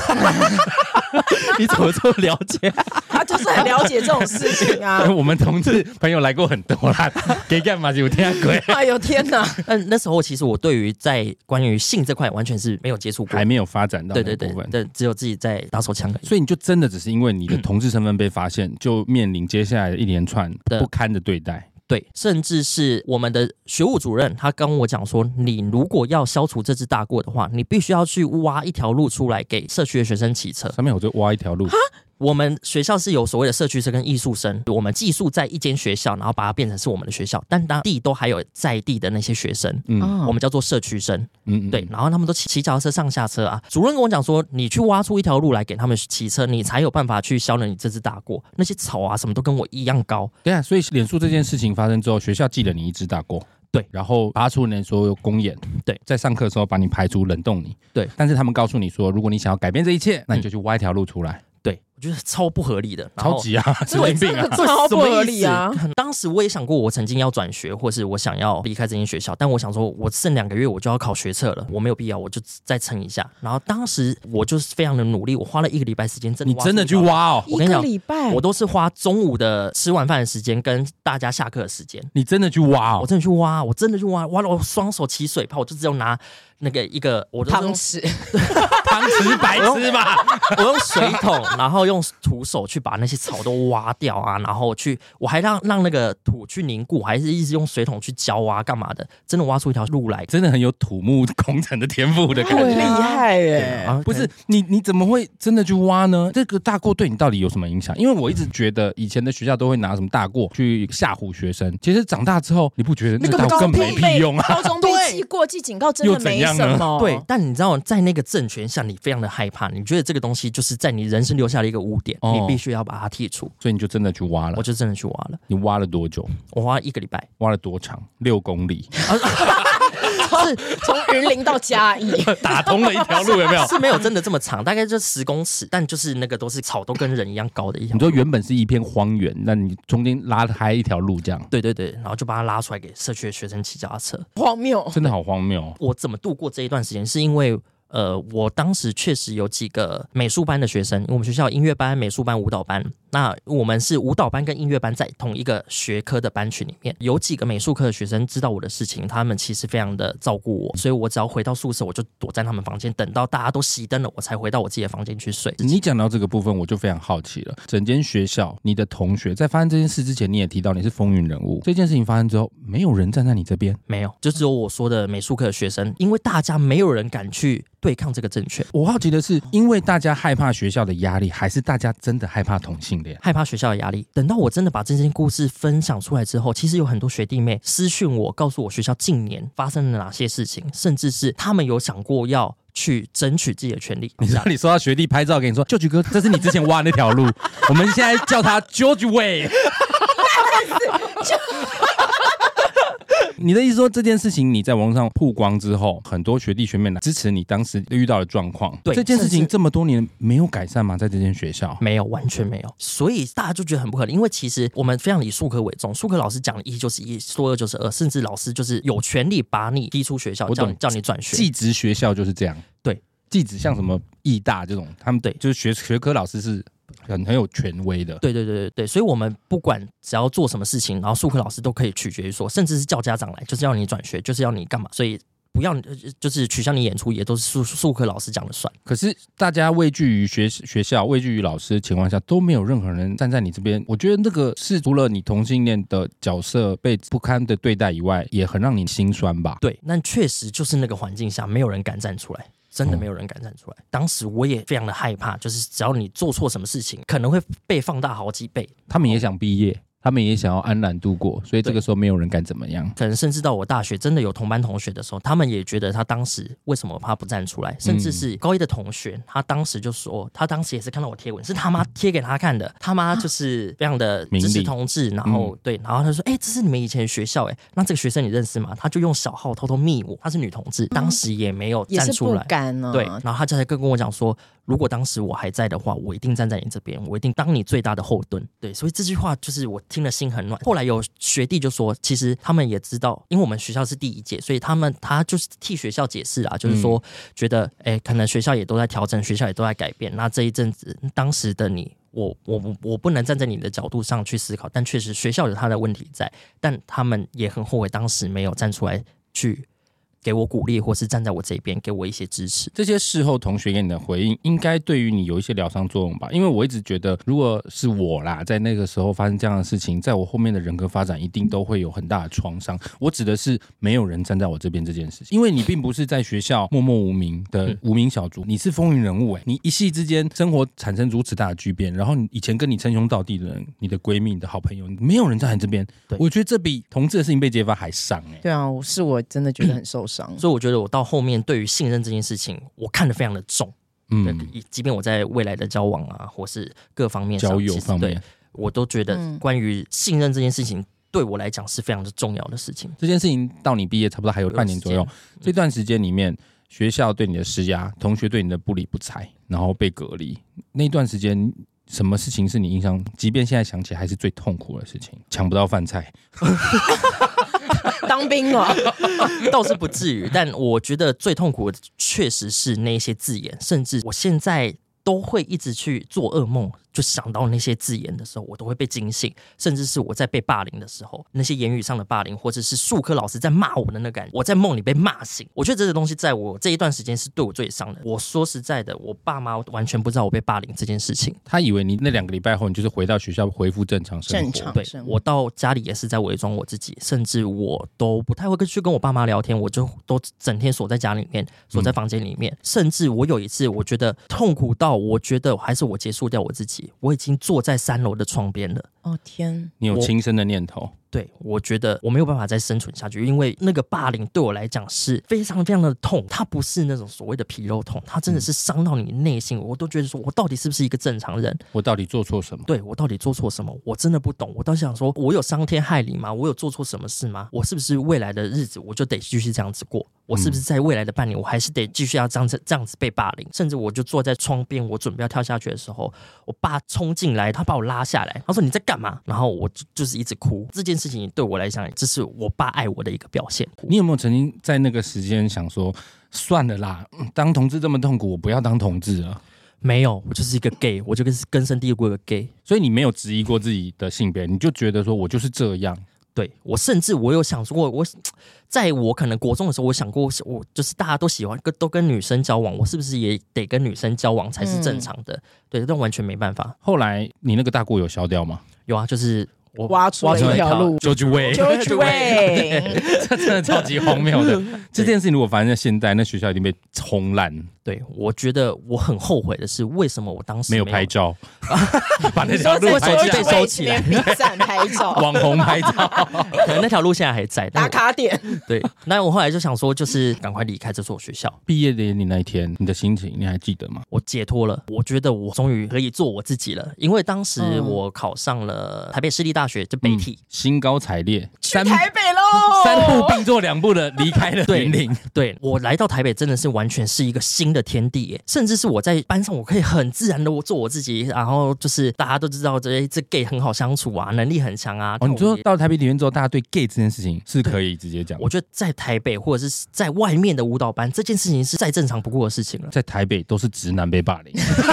你怎么这么了解？ 他就是很了解这种事情啊。 我们同志朋友来过很多啦，给干嘛有天鬼？ 哎呦天哪！ 但那时候其实我对于在关于性这块完全是没有接触过， 还没有发展到那部分， 对对对，只有自己在打手枪而已。 所以你就真的只是因为你的同志身份被发现，就面临接下来的一连串不堪的对待。 对，甚至是我们的学务主任，他跟我讲说，你如果要消除这只大过的话，你必须要去挖一条路出来给社区的学生骑车。 上面我就挖一条路。 我们学校是有所谓的社区生跟艺术生，我们寄宿在一间学校，然后把它变成是我们的学校，但当地都还有在地的那些学生，嗯，我们叫做社区生，嗯，对，然后他们都骑骑脚踏车上下车啊。主任跟我讲说，你去挖出一条路来给他们骑车，你才有办法去消了你这只大过。那些草啊什么都跟我一样高。 对啊，所以脸书这件事情发生之后，学校记了你一只大过。 对， 然后拔出你所有公演， 对， 在上课的时候把你排除冷冻你， 对， 但是他们告诉你说，如果你想要改变这一切，那你就去挖一条路出来。 对， 我觉得超不合理的， 超级啊，神经病啊， 超不合理啊！ 当时我也想过，我曾经要转学，或是我想要离开这间学校，但我想说，我剩两个月我就要考学测了，我没有必要，我就再撑一下。然后当时我就是非常的努力，我花了一个礼拜时间，真的你真的去挖哦！ 我跟你讲， 一个礼拜我都是花中午的吃完饭的时间跟大家下课的时间， 你真的去挖哦！ 我真的去挖，我真的去挖，挖了我双手起水泡，我就只有拿那个一个我汤匙， 汤匙白痴吧？ 我用水桶，然后用徒手去把那些草都挖掉啊，然后去，我还让让那个土去凝固，还是一直用水桶去浇啊，干嘛的？真的挖出一条路来， 真的很有土木工程的天赋的感觉， 很厉害耶！ 啊、 不是你你怎么会真的去挖呢？这个大过对你到底有什么影响？因为我一直觉得以前的学校都会拿什么大过去吓唬学生，其实长大之后你不觉得那个大过根本没屁用啊？ 高中被记过记警告真的没什么， 对。但你知道，在那个政权下，你非常的害怕，你觉得这个东西就是在你人生留下了一个污点，哦、你必须要把它剔除， 所以你就真的去挖了。 我就真的去挖了。 你挖了多久？ 我挖了一个礼拜。 挖了多长？六公里。 是从云林到嘉义， 打通了一条路，有没有？ 是没有真的这么长，大概就十公尺，但就是那个都是草，都跟人一样高的一条路。 你说原本是一片荒原，那你中间拉开一条路，这样？ 对对对，然后就把它拉出来给社区的学生骑脚踏车。 荒谬， 真的好荒谬。 我怎么度过这一段时间？是因为。呃，我当时确实有几个美术班的学生，因为我们学校有音乐班、美术班、舞蹈班，那我们是舞蹈班跟音乐班在同一个学科的班群里面，有几个美术科的学生知道我的事情，他们其实非常的照顾我，所以我只要回到宿舍，我就躲在他们房间，等到大家都熄灯了，我才回到我自己的房间去睡。 你讲到这个部分，我就非常好奇了。整间学校，你的同学在发生这件事之前，你也提到你是风云人物，这件事情发生之后，没有人站在你这边， 没有，就只有我说的美术课的学生，因为大家没有人敢去对抗这个政权。 我好奇的是，因为大家害怕学校的压力，还是大家真的害怕同性恋？ 害怕学校的压力。等到我真的把这件故事分享出来之后，其实有很多学弟妹私讯我，告诉我学校近年发生了哪些事情，甚至是他们有想过要去争取自己的权利。 你知道，你说到学弟拍照给你说，George哥，这是你之前挖那条路，我们现在叫他 George Way。你的意思说这件事情你在网络上曝光之后，很多学弟学妹来支持你当时遇到的状况， 对， 这件事情这么多年没有改善吗？在这间学校没有，完全没有，所以大家就觉得很不合理。因为其实我们非常以术科为重，术科老师讲的一就是一，说二就是二，甚至老师就是有权利把你踢出学校，叫你叫你转学。 技职学校就是这样， 对， 技职像什么艺大这种，他们对就是学学科老师是很很有权威的。 对对对对对，所以我们不管只要做什么事情，然后术科老师都可以取决于说，甚至是叫家长来，就是要你转学，就是要你干嘛，所以不要就是取消你演出，也都是术术科老师讲了算。 可是大家畏惧于学学校、畏惧于老师的情况下，都没有任何人站在你这边。我觉得那个是除了你同性恋的角色被不堪的对待以外，也很让你心酸吧？ 对，那确实就是那个环境下，没有人敢站出来。真的没有人敢站出来。当时我也非常的害怕，就是只要你做错什么事情，可能会被放大好几倍。 他们也想毕业，他们也想要安然度过，所以这个时候没有人敢怎么样。 可能甚至到我大学真的有同班同学的时候，他们也觉得他当时为什么他不站出来，甚至是高一的同学，他当时就说，他当时也是看到我贴文，是他妈贴给他看的，他妈就是非常的支持同志，然后、嗯、对，然后他说，哎、欸，这是你们以前的学校，哎，那这个学生你认识吗？他就用小号偷偷密我，他是女同志，当时也没有站出来， 也是不敢啊、 对，然后他就才跟我讲说，如果当时我还在的话，我一定站在你这边，我一定当你最大的后盾。对，所以这句话就是我听了心很暖。后来有学弟就说，其实他们也知道，因为我们学校是第一届，所以他们他就是替学校解释啊，就是说觉得，哎、欸，可能学校也都在调整，学校也都在改变。那这一阵子，当时的你，我我我不能站在你的角度上去思考，但确实学校有他的问题在，但他们也很后悔当时没有站出来去给我鼓励，或是站在我这边给我一些支持。 这些事后同学给你的回应，应该对于你有一些疗伤作用吧？因为我一直觉得，如果是我啦，在那个时候发生这样的事情，在我后面的人格发展一定都会有很大的创伤。我指的是没有人站在我这边这件事情，因为你并不是在学校默默无名的无名小卒，你是风云人物哎、欸！你一夕之间生活产生如此大的巨变，然后你以前跟你称兄道弟的人，你的闺蜜、你的好朋友，没有人在你这边，我觉得这比同志的事情被揭发还伤哎、欸。 对啊，是我真的觉得很受伤。 所以我觉得我到后面对于信任这件事情，我看得非常的重。嗯，即便我在未来的交往啊，或是各方面上交友方面， 我都觉得关于信任这件事情，对我来讲是非常的重要的事情。 这件事情到你毕业差不多还有半年左右，嗯、这段时间里面，学校对你的施压，同学对你的不理不睬，然后被隔离，那段时间什么事情是你印象，即便现在想起来还是最痛苦的事情？抢不到饭菜。 当兵哦， 倒是不至于，但我觉得最痛苦的确实是那些字眼，甚至我现在都会一直去做噩梦，就想到那些字眼的时候，我都会被惊醒，甚至是我在被霸凌的时候，那些言语上的霸凌，或者是术科老师在骂我的那个感觉，我在梦里被骂醒。我觉得这个东西在我这一段时间是对我最伤的。我说实在的，我爸妈完全不知道我被霸凌这件事情。 他以为你那两个礼拜后，你就是回到学校恢复正常生活。 正常对，我到家里也是在伪装我自己，甚至我都不太会去跟我爸妈聊天，我就都整天锁在家里面，锁在房间里面。嗯、甚至我有一次，我觉得痛苦到，我觉得还是我结束掉我自己，我已经坐在三楼的窗边了。 哦天！ 你有轻生的念头？ 对，我觉得我没有办法再生存下去，因为那个霸凌对我来讲是非常非常的痛，它不是那种所谓的皮肉痛，它真的是伤到你内心。我都觉得说，我到底是不是一个正常人？ 我到底做错什么？ 对，我到底做错什么？我真的不懂。我倒想说，我有伤天害理吗？我有做错什么事吗？我是不是未来的日子我就得继续这样子过？我是不是在未来的半年，我还是得继续要这样子这样子被霸凌？甚至我就坐在窗边，我准备要跳下去的时候，我爸冲进来，他把我拉下来，他说：“你在干嘛？”然后我就就是一直哭。这件事情对我来讲，这是我爸爱我的一个表现。 你有没有曾经在那个时间想说，算了啦，当同志这么痛苦，我不要当同志了？ 没有，我就是一个 gay， 我就跟根深蒂固的 gay。 所以你没有质疑过自己的性别，你就觉得说我就是这样。 对，我甚至我有想过，我在我可能国中的时候，我想过，我就是大家都喜欢跟都跟女生交往，我是不是也得跟女生交往才是正常的？嗯、对，但完全没办法。 后来你那个大过有消掉吗？ 有啊，就是我挖出了一条路 ，George Way，George Way， 这真的超级荒谬的。这件事情如果发生在现在，那学校已经被冲烂。 对，我觉得我很后悔的是，为什么我当时没有拍照，把那条路手机被收起来， 比赛拍照， 网红拍照， 可能那条路现在还在打卡点。 对，那我后来就想说，就是赶快离开这所学校。 毕业典礼那一天，你的心情你还记得吗？ 我解脱了，我觉得我终于可以做我自己了，因为当时我考上了台北市立大学，就北体，嗯、 兴高采烈， 去台北喽， 三步并作两步的离开了云林。 对，我来到台北真的是完全是一个新的天地耶，甚至是我在班上我可以很自然的我做我自己，然后就是大家都知道这这 gay 很好相处啊，能力很强啊。 哦，你说到台北体院之后，大家对 gay 这件事情是可以直接讲。 我觉得在台北或者是在外面的舞蹈班，这件事情是再正常不过的事情了。 在台北都是直男被霸凌。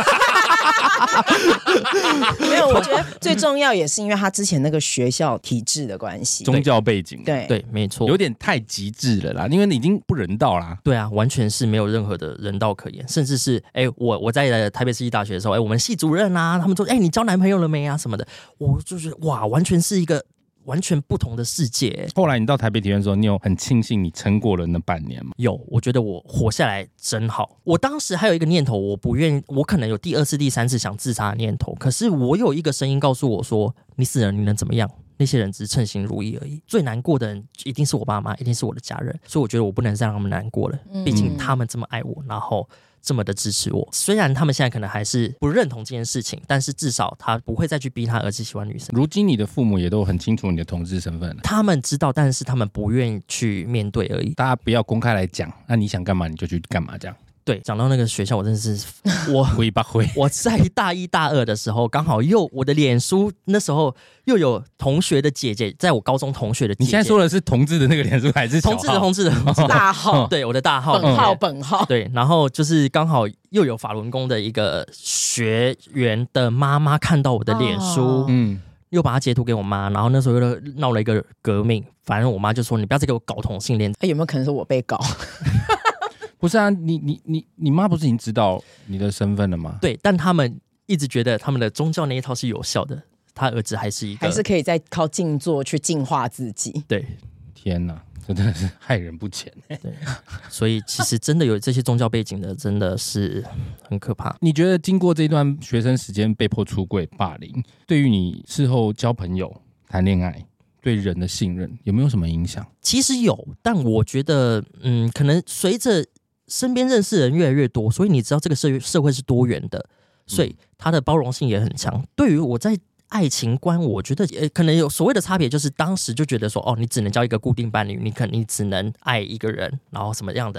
没有，我觉得最重要也是因为他之前那个学校体制的关系， 宗教背景， 对对，没错， 有点太极致了啦，因为你已经不人道啦。 对啊，完全是没有任何的人道可言，甚至是哎、欸，我我在台北市立大学的时候，哎、欸，我们系主任啊，他们说，哎、欸，你交男朋友了没啊什么的，我就是哇，完全是一个。完全不同的世界。 后来你到台北体院的时候，你有很庆幸你撑过了那半年吗？ 有，我觉得我活下来真好。我当时还有一个念头，我不愿意，我可能有第二次、第三次想自杀的念头，可是我有一个声音告诉我说：“你死了，你能怎么样？那些人只是称心如意而已。最难过的人一定是我爸妈，一定是我的家人。所以我觉得我不能再让他们难过了，毕竟他们这么爱我，然后。”这么的支持我，虽然他们现在可能还是不认同这件事情，但是至少他不会再去逼他儿子喜欢女生。 如今你的父母也都很清楚你的同志身份了， 他们知道，但是他们不愿意去面对而已。 大家不要公开来讲，那你想干嘛你就去干嘛，这样。 对，讲到那个学校，我真的是我挥吧挥。 我在大一大二的时候，刚好又我的脸书那时候又有同学的姐姐，在我高中同学的姐姐。 你现在说的是同志的那个脸书还是小号？ 同志的同志的同志大号？ 对，我的大号本号本号。 对，然后就是刚好又有法轮功的一个学员的妈妈看到我的脸书，嗯、哦，又把它截图给我妈，然后那时候又闹了一个革命，反正我妈就说你不要再给我搞同性恋。 哎，有没有可能是我被搞？ 不是啊，你你你你妈不是已经知道你的身份了吗？ 对，但他们一直觉得他们的宗教那一套是有效的，他儿子还是一个， 还是可以再靠静坐去净化自己。 对， 天哪，这真的是害人不浅。 对，所以其实真的有这些宗教背景的，真的是很可怕。 你觉得经过这段学生时间被迫出柜、霸凌，对于你事后交朋友、谈恋爱？对人的信任有没有什么影响？ 其实有，但我觉得，嗯，可能随着身边认识的人越来越多，所以你知道这个社社会是多元的，所以它的包容性也很强。对于我在爱情观，我觉得呃可能有所谓的差别，就是当时就觉得说，哦，你只能交一个固定伴侣，你可你只能爱一个人，然后什么样的。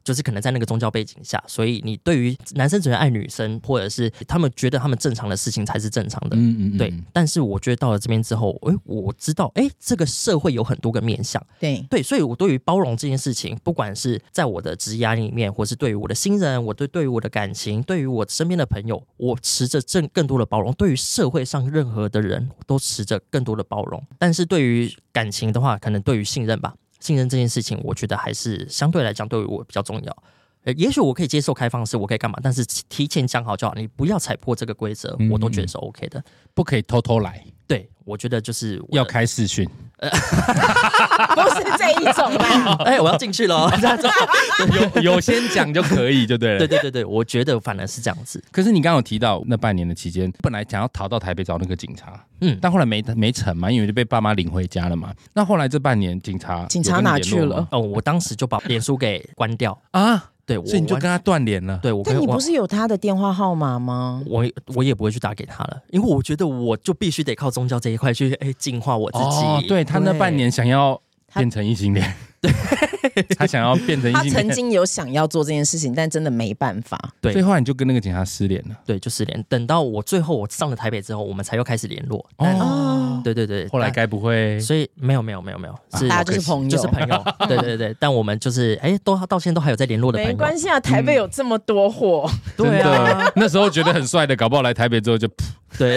就是可能在那个宗教背景下，所以你对于男生只能爱女生，或者是他们觉得他们正常的事情才是正常的，嗯嗯嗯对。但是我觉得到了这边之后，哎，我知道，哎，这个社会有很多个面向， 对对，所以我对于包容这件事情，不管是在我的职涯里面，或是对于我的新人，我对对于我的感情，对于我身边的朋友，我持着更更多的包容。对于社会上任何的人，都持着更多的包容。但是对于感情的话，可能对于信任吧。信任这件事情，我觉得还是相对来讲对于我比较重要。也许我可以接受开放式，我可以干嘛？但是提前讲好就好，你不要踩破这个规则，我都觉得是 OK 的。 不可以偷偷来。 对，我觉得就是要开视讯， 不是这一种啦。 哎，我要进去了， 有有先讲就可以，就对了。 对对对对，我觉得反而是这样子。 可是你刚刚有提到那半年的期间，本来想要逃到台北找那个警察，嗯，但后来没没成嘛，因为就被爸妈领回家了嘛。那后来这半年，警察警察哪去了？ 哦，我当时就把脸书给关掉啊。 对， 所以你就跟他断联了。 对，我但你不是有他的电话号码吗？ 我我也不会去打给他了，因为我觉得我就必须得靠宗教这一块去哎净化我自己。 哦，对，他那半年想要变成异性恋，对，他想要变成异性恋。 他曾经有想要做这件事情，但真的没办法。 对， 所以后来你就跟那个警察失联了。 对，就失联。等到我最后我上了台北之后，我们才又开始联络。哦，对对对。 后来该不会？ 所以没有没有没有没有， 是大家就是朋友， 就是朋友。对对对，但我们就是哎，都到现在都还有在联络的朋友。 没关系啊，台北有这么多货。 对啊， 那时候觉得很帅的，搞不好来台北之后就对。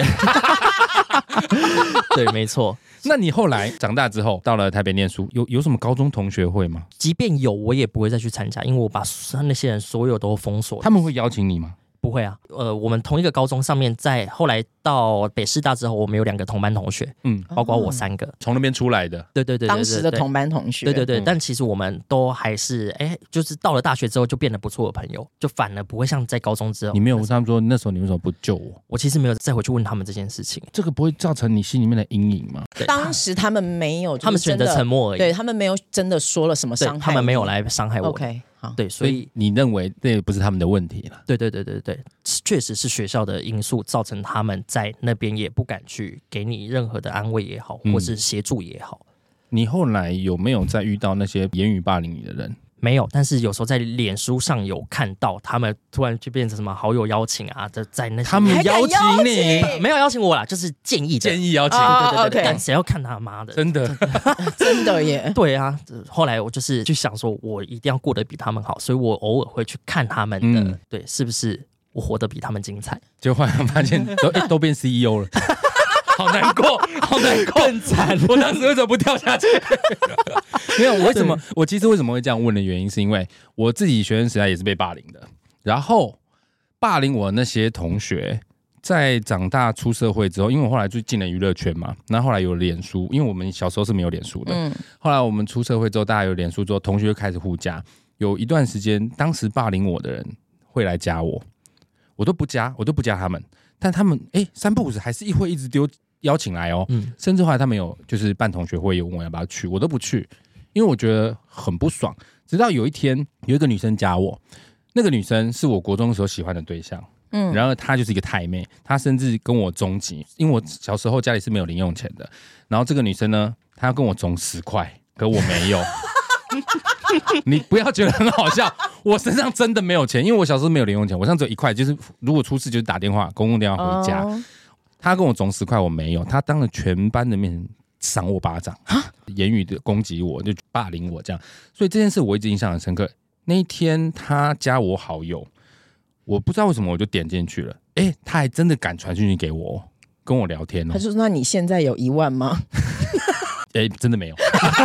对，没错。 那你后来长大之后到了台北念书，有有什么高中同学会吗？ 即便有，我也不会再去参加，因为我把那些人所有都封锁。 他们会邀请你吗？ 不会啊，呃，我们同一个高中上面，在后来到北师大之后，我们有两个同班同学，嗯，包括我三个， 从那边出来的， 对对 对, 对, 对, 对， 当时的同班同学， 对对对， 嗯、 但其实我们都还是，哎，就是到了大学之后就变得不错的朋友，就反而不会像在高中之后。 你没有他们说那时候你为什么不救我？ 我其实没有再回去问他们这件事情， 这个不会造成你心里面的阴影吗？ 当时他们没有， 他们选择沉默而已， 对他们没有真的说了什么伤害， 他们没有来伤害我。 OK。 对，所以你认为这也不是他们的问题了？ 对对对对对，确实是学校的因素造成他们在那边也不敢去给你任何的安慰也好，或是协助也好。嗯、 你后来有没有再遇到那些言语霸凌你的人？ 没有，但是有时候在脸书上有看到他们突然就变成什么好友邀请啊，在那他们邀请你， 没有邀请我啦，就是建议建议邀请， 对对对对，但谁要看他妈的， 真的真的耶， 对啊。后来我就是就想说，我一定要过得比他们好，所以我偶尔会去看他们的，嗯、对，是不是我活得比他们精彩？ 就后来发现都都变 C E O 了。好难过，好难过， 更惨！ 我当时为什么不跳下去？没有，我为什么？我其实为什么会这样问的原因，是因为我自己学生时代也是被霸凌的。然后霸凌我那些同学，在长大出社会之后，因为我后来就进了娱乐圈嘛，然后后来有脸书，因为我们小时候是没有脸书的。嗯。后来我们出社会之后，大家有脸书之后，同学就开始互加。有一段时间，当时霸凌我的人会来加我，我都不加，我都不加他们。但他们哎，三不五时还是会一直丢邀请来哦，嗯、甚至后来他们有就是办同学会，有问我要不要去，我都不去，因为我觉得很不爽。直到有一天，有一个女生加我，那个女生是我国中的时候喜欢的对象，嗯，然后她就是一个太妹，她甚至跟我中级，因为我小时候家里是没有零用钱的，然后这个女生呢，她要跟我中十块，可我没有。你不要觉得很好笑，我身上真的没有钱，因为我小时候没有零用钱，我身上只有一块，就是如果出事就是打电话，公共电话回家。Oh. 他跟我总十块，我没有，他当着全班的面赏我巴掌，言语的攻击我，就霸凌我这样，所以这件事我一直印象很深刻。那一天他加我好友，我不知道为什么我就点进去了，哎、欸，他还真的敢传讯息给我，跟我聊天哦。 他说：“那你现在有一万吗？” 哎、欸，真的没有，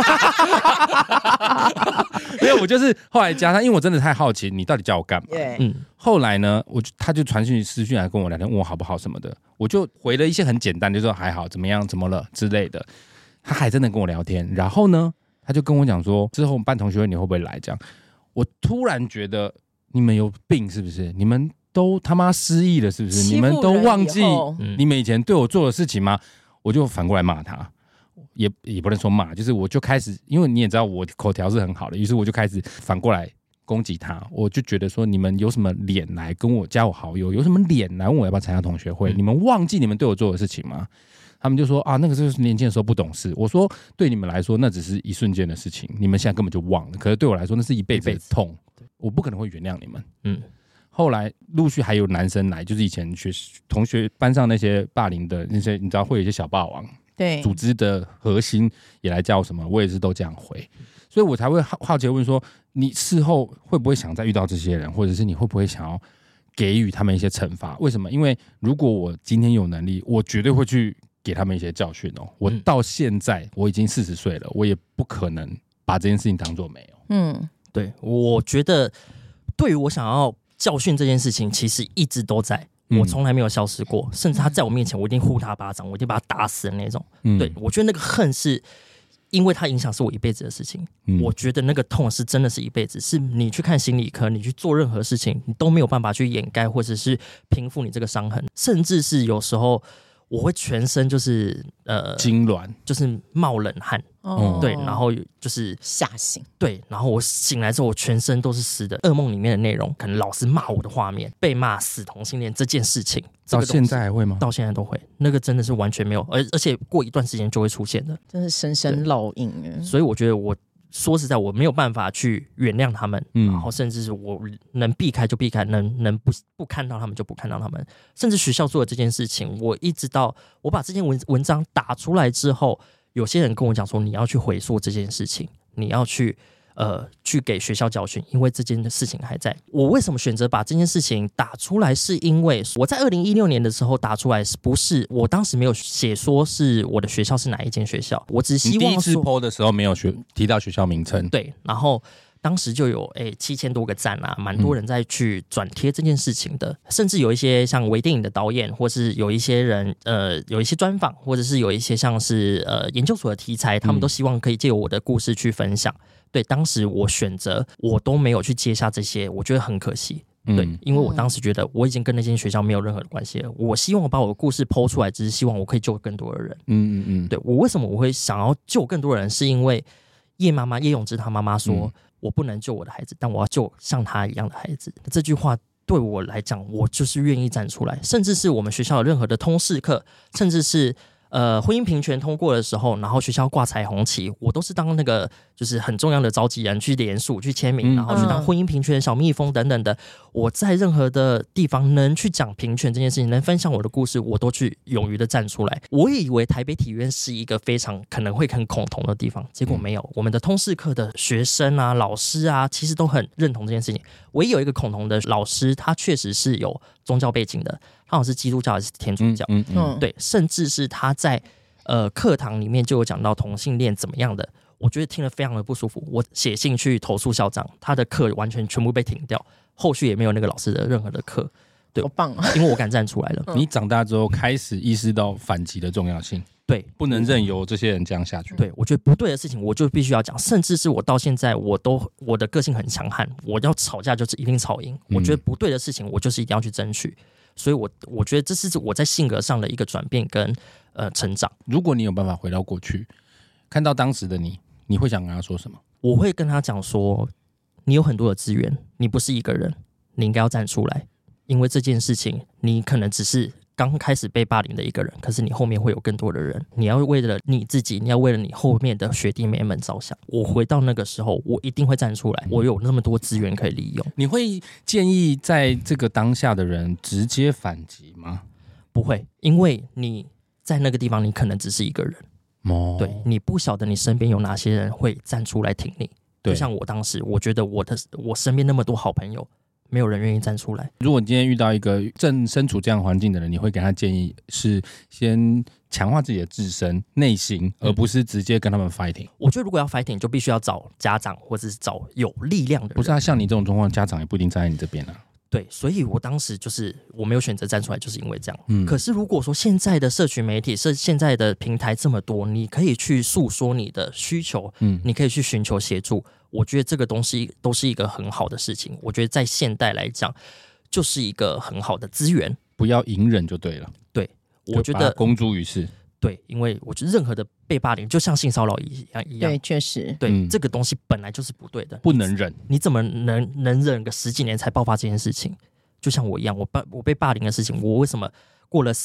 因为我就是后来加他，因为我真的太好奇，你到底叫我干嘛？嗯，后来呢，我就他就传讯私讯来跟我聊天，问我好不好什么的，我就回了一些很简单，就说还好，怎么样，怎么了之类的。他还真的跟我聊天，然后呢，他就跟我讲说，之后我们办同学会你会不会来？这样，我突然觉得你们有病是不是？你们都他妈失忆了是不是？你们都忘记你们以前对我做的事情吗？我就反过来骂他。也也不能说骂，就是我就开始，因为你也知道我口条是很好的，于是我就开始反过来攻击他。我就觉得说，你们有什么脸来跟我加我好友？有什么脸来问我要不要参加同学会？嗯、你们忘记你们对我做的事情吗？ 他们就说啊，那个就是年轻的时候不懂事。我说对你们来说那只是一瞬间的事情，你们现在根本就忘了。可是对我来说那是一辈子的痛，我不可能会原谅你们。嗯，后来陆续还有男生来，就是以前学同学班上那些霸凌的那些，你知道会有一些小霸王， 对， 组织的核心也来叫什么，我也是都这样回，所以我才会好好奇问说，你事后会不会想再遇到这些人，或者是你会不会想要给予他们一些惩罚？为什么？因为如果我今天有能力，我绝对会去给他们一些教训哦。我到现在我已经四十岁了，我也不可能把这件事情当作没有。 嗯，对，我觉得对于我想要教训这件事情，其实一直都在。我从来没有消失过，甚至他在我面前，我一定呼他巴掌，我一定把他打死的那种。嗯、对，我觉得那个恨是因为他影响是我一辈子的事情。嗯、我觉得那个痛是真的是一辈子，是你去看心理科，你去做任何事情，你都没有办法去掩盖或者是平复你这个伤痕，甚至是有时候我会全身就是呃痉挛， 就是冒冷汗。哦，对，然后就是吓醒， 对，然后我醒来之后，我全身都是湿的。噩梦里面的内容，可能老师骂我的画面，被骂死同性恋这件事情， 到现在还会吗？ 到现在都会，那个真的是完全没有，而而且过一段时间就会出现的， 真是深深烙印。 所以我觉得我说实在，我没有办法去原谅他们，嗯、然后甚至是我能避开就避开，能能不不看到他们就不看到他们，甚至学校做的这件事情，我一直到我把这件文文章打出来之后。有些人跟我讲说，你要去回溯这件事情，你要去呃去给学校教训，因为这件事情还在。我为什么选择把这件事情打出来？是因为我在二零一六年的时候打出来，是不是我当时没有写说是我的学校是哪一间学校？我只希望说你第一次 po 的时候没有学提到学校名称， 对，然后。当时就有诶七千多个赞啊，蛮多人在去转贴这件事情的，嗯、甚至有一些像微电影的导演，或是有一些人呃有一些专访，或者是有一些像是呃研究所的题材，他们都希望可以借由我的故事去分享。嗯、对，当时我选择我都没有去接下这些，我觉得很可惜。对，因为我当时觉得我已经跟那间学校没有任何的关系了。我希望我把我的故事剖出来，只是希望我可以救更多的人。嗯嗯嗯。对，我为什么我会想要救更多人，是因为叶妈妈叶永芝她妈妈说。嗯我不能救我的孩子，但我要救像他一样的孩子。这句话对我来讲，我就是愿意站出来。甚至是我们学校的任何的通识课，甚至是呃婚姻平权通过的时候，然后学校挂彩虹旗，我都是当那个就是很重要的召集人去联署、去签名，然后去当婚姻平权小蜜蜂等等的。我在任何的地方能去讲平权这件事情，能分享我的故事，我都去勇于的站出来。我也以为台北体院是一个非常可能会很恐同的地方，结果没有。我们的通识课的学生啊、老师啊，其实都很认同这件事情。唯一有一个恐同的老师，他确实是有宗教背景的，他好像是基督教还是天主教，嗯嗯嗯、对，甚至是他在呃课堂里面就有讲到同性恋怎么样的。我觉得听了非常的不舒服，我写信去投诉校长，他的课完全全部被停掉，后续也没有那个老师的任何的课。对， 好棒啊！ 因为我敢站出来了。 你长大之后开始意识到反击的重要性， 对， 不能任由这些人这样下去。 对，我觉得不对的事情，我就必须要讲，甚至是我到现在，我都我的个性很强悍，我要吵架就是一定吵赢。我觉得不对的事情，我就是一定要去争取。所以我我觉得这是我在性格上的一个转变跟呃成长。 如果你有办法回到过去，看到当时的你。你会想跟他说什么？ 我会跟他讲说，你有很多的资源，你不是一个人，你应该要站出来，因为这件事情，你可能只是刚开始被霸凌的一个人，可是你后面会有更多的人，你要为了你自己，你要为了你后面的学弟妹们着想。我回到那个时候，我一定会站出来，我有那么多资源可以利用。 你会建议在这个当下的人直接反击吗？ 不会，因为你在那个地方，你可能只是一个人。哦、对，你不晓得你身边有哪些人会站出来挺你。就像我当时，我觉得我的我身边那么多好朋友，没有人愿意站出来。 如果你今天遇到一个正身处这样环境的人，你会给他建议是先强化自己的自身内心，而不是直接跟他们 fighting。 我觉得如果要 fighting， 就必须要找家长或者是找有力量的人。 不是啊，像你这种状况，家长也不一定站在你这边啊。 对，所以我当时就是我没有选择站出来，就是因为这样。嗯，可是如果说现在的社群媒体是现在的平台这么多，你可以去诉说你的需求，嗯，你可以去寻求协助，我觉得这个东西都是一个很好的事情。我觉得在现代来讲，就是一个很好的资源。 不要隐忍就对了。 对，我觉得公诸于世。 对，因为我觉得任何的被霸凌，就像性骚扰一样一样， 对，确实， 对、嗯、这个东西本来就是不对的， 不能忍。 你怎么能能忍个十几年才爆发这件事情？就像我一样，我被我被霸凌的事情，我为什么过了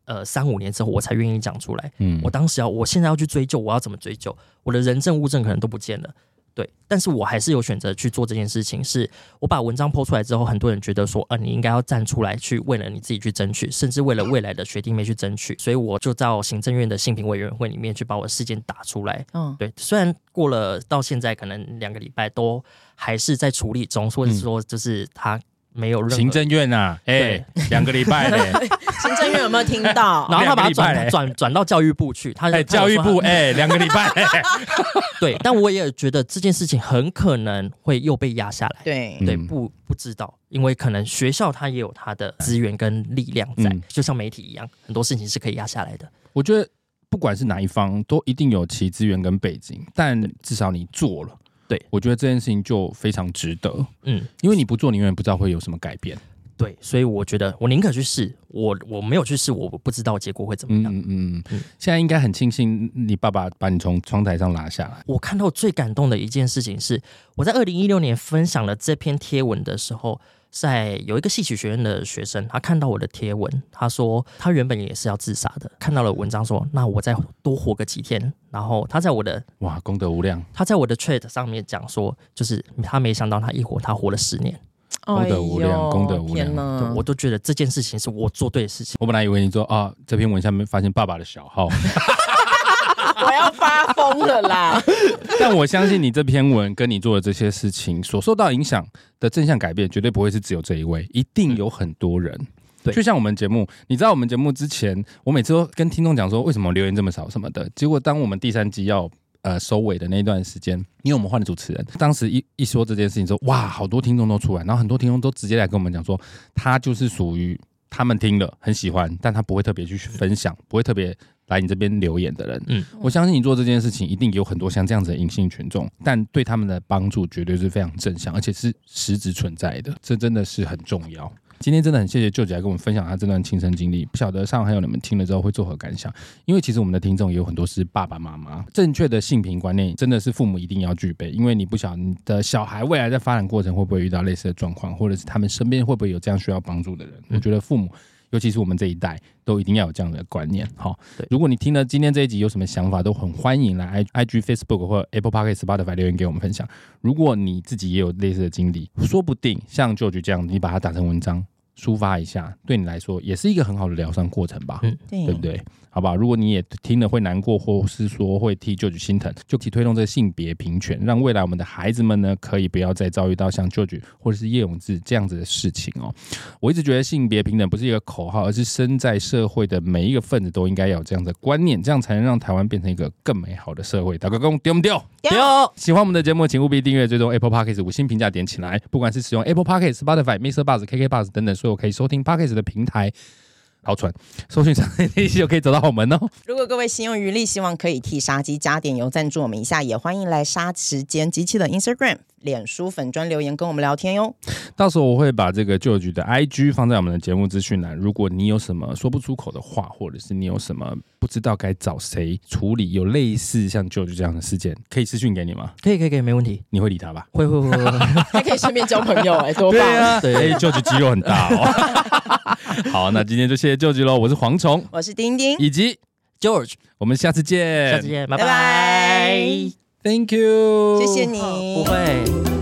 呃三五年之后我才愿意讲出来。 嗯， 我当时要，我现在要去追究，我要怎么追究？我的人证物证可能都不见了。对，但是我还是有选择去做这件事情。是我把文章po出来之后，很多人觉得说，呃，你应该要站出来去为了你自己去争取，甚至为了未来的学弟妹去争取。所以我就到行政院的性平委员会里面去把我的事件打出来。嗯，对，虽然过了到现在可能两个礼拜，都还是在处理中，或者说就是他没有任何行政院啊，哎、欸，两个礼拜嘞。 行政院有没有听到？ 然后他把它转转转到教育部去，他哎、欸，教育部哎，两、欸、个礼拜。 对，但我也觉得这件事情很可能会又被压下来。 对对，不不知道，因为可能学校它也有它的资源跟力量在，嗯、就像媒体一样，很多事情是可以压下来的。 我觉得不管是哪一方，都一定有其资源跟背景，但至少你做了。 对， 我觉得这件事情就非常值得， 嗯， 因为你不做，你永远不知道会有什么改变。 对，所以我觉得我宁可去试，我我没有去试，我不知道结果会怎么样。 嗯嗯嗯，现在应该很庆幸你爸爸把你从窗台上拉下来。 我看到最感动的一件事情是，我在二零一六年分享了这篇贴文的时候，在有一个戏曲学院的学生，他看到我的贴文，他说他原本也是要自杀的，看到了文章说，那我再多活个几天。然后他在我的哇功德无量， 他在我的 chat 上面讲说，就是他没想到他一活他活了十年。 功德无量，功德无量， 我都觉得这件事情是我做对的事情。 我本来以为你说啊，这篇文下面发现爸爸的小号， 我要发疯了啦！ 但我相信你这篇文跟你做的这些事情所受到影响的正向改变，绝对不会是只有这一位，一定有很多人。 对， 就像我们节目，你知道我们节目之前，我每次都跟听众讲说，为什么留言这么少什么的，结果当我们第三集要呃收尾的那一段时间，因为我们换了主持人，当时一一说这件事情说，哇，好多听众都出来，然后很多听众都直接来跟我们讲说，他就是属于他们听了很喜欢，但他不会特别去分享，不会特别来你这边留言的人。嗯，我相信你做这件事情一定有很多像这样子的隐性群众，但对他们的帮助绝对是非常正向，而且是实质存在的，这真的是很重要。今天真的很谢谢舅姐来跟我们分享他这段亲身经历，不晓得上还有你们听了之后会作何感想？因为其实我们的听众也有很多是爸爸妈妈，正确的性平观念真的是父母一定要具备，因为你不晓得你的小孩未来在发展过程会不会遇到类似的状况，或者是他们身边会不会有这样需要帮助的人。我觉得父母尤其是我们这一代都一定要有这样的观念。好，如果你听了今天这一集有什么想法，都很欢迎来 I G Facebook 或 Apple Podcast、Spotify 留言给我们分享。如果你自己也有类似的经历，说不定像舅舅这样，你把它打成文章抒发一下，对你来说也是一个很好的疗伤过程吧，嗯，对不对？好吧，如果你也听了会难过，或是说会替舅舅心疼，就可以推动这个性别平权，让未来我们的孩子们呢，可以不要再遭遇到像舅舅或者是叶永志这样子的事情哦。我一直觉得性别平等不是一个口号，而是身在社会的每一个分子都应该有这样的观念，这样才能让台湾变成一个更美好的社会。大家讲对不对？ 对。 喜欢我们的节目，请务必订阅、追踪 Apple Podcast 五星评价点起来。不管是使用 Apple Podcast、Spotify、MixerBox、K K Box 等等所有可以收听 Podcast 的平台。好喘，搜寻上那些就可以找到我们哦。 如果各位心有余力，希望可以替杀鸡加点油赞助我们一下，也欢迎来杀时间机器的 Instagram、脸书粉专留言跟我们聊天哟。 到时候我会把这个舅舅的 I G 放在我们的节目资讯栏。如果你有什么说不出口的话，或者是你有什么不知道该找谁处理，有类似像舅舅这样的事件，可以私讯给你吗？ 可以，可以，可以，没问题。 你会理他吧？ 会，会，会，会， 还可以顺便交朋友哎、欸，多棒！ 对啊，对，舅舅肌肉很大哦。好，那今天就谢谢舅舅喽。我是蝗虫， 我是丁丁， 以及 George， 我们下次见， 下次见，拜拜 ，Thank you， 谢谢你， 不会。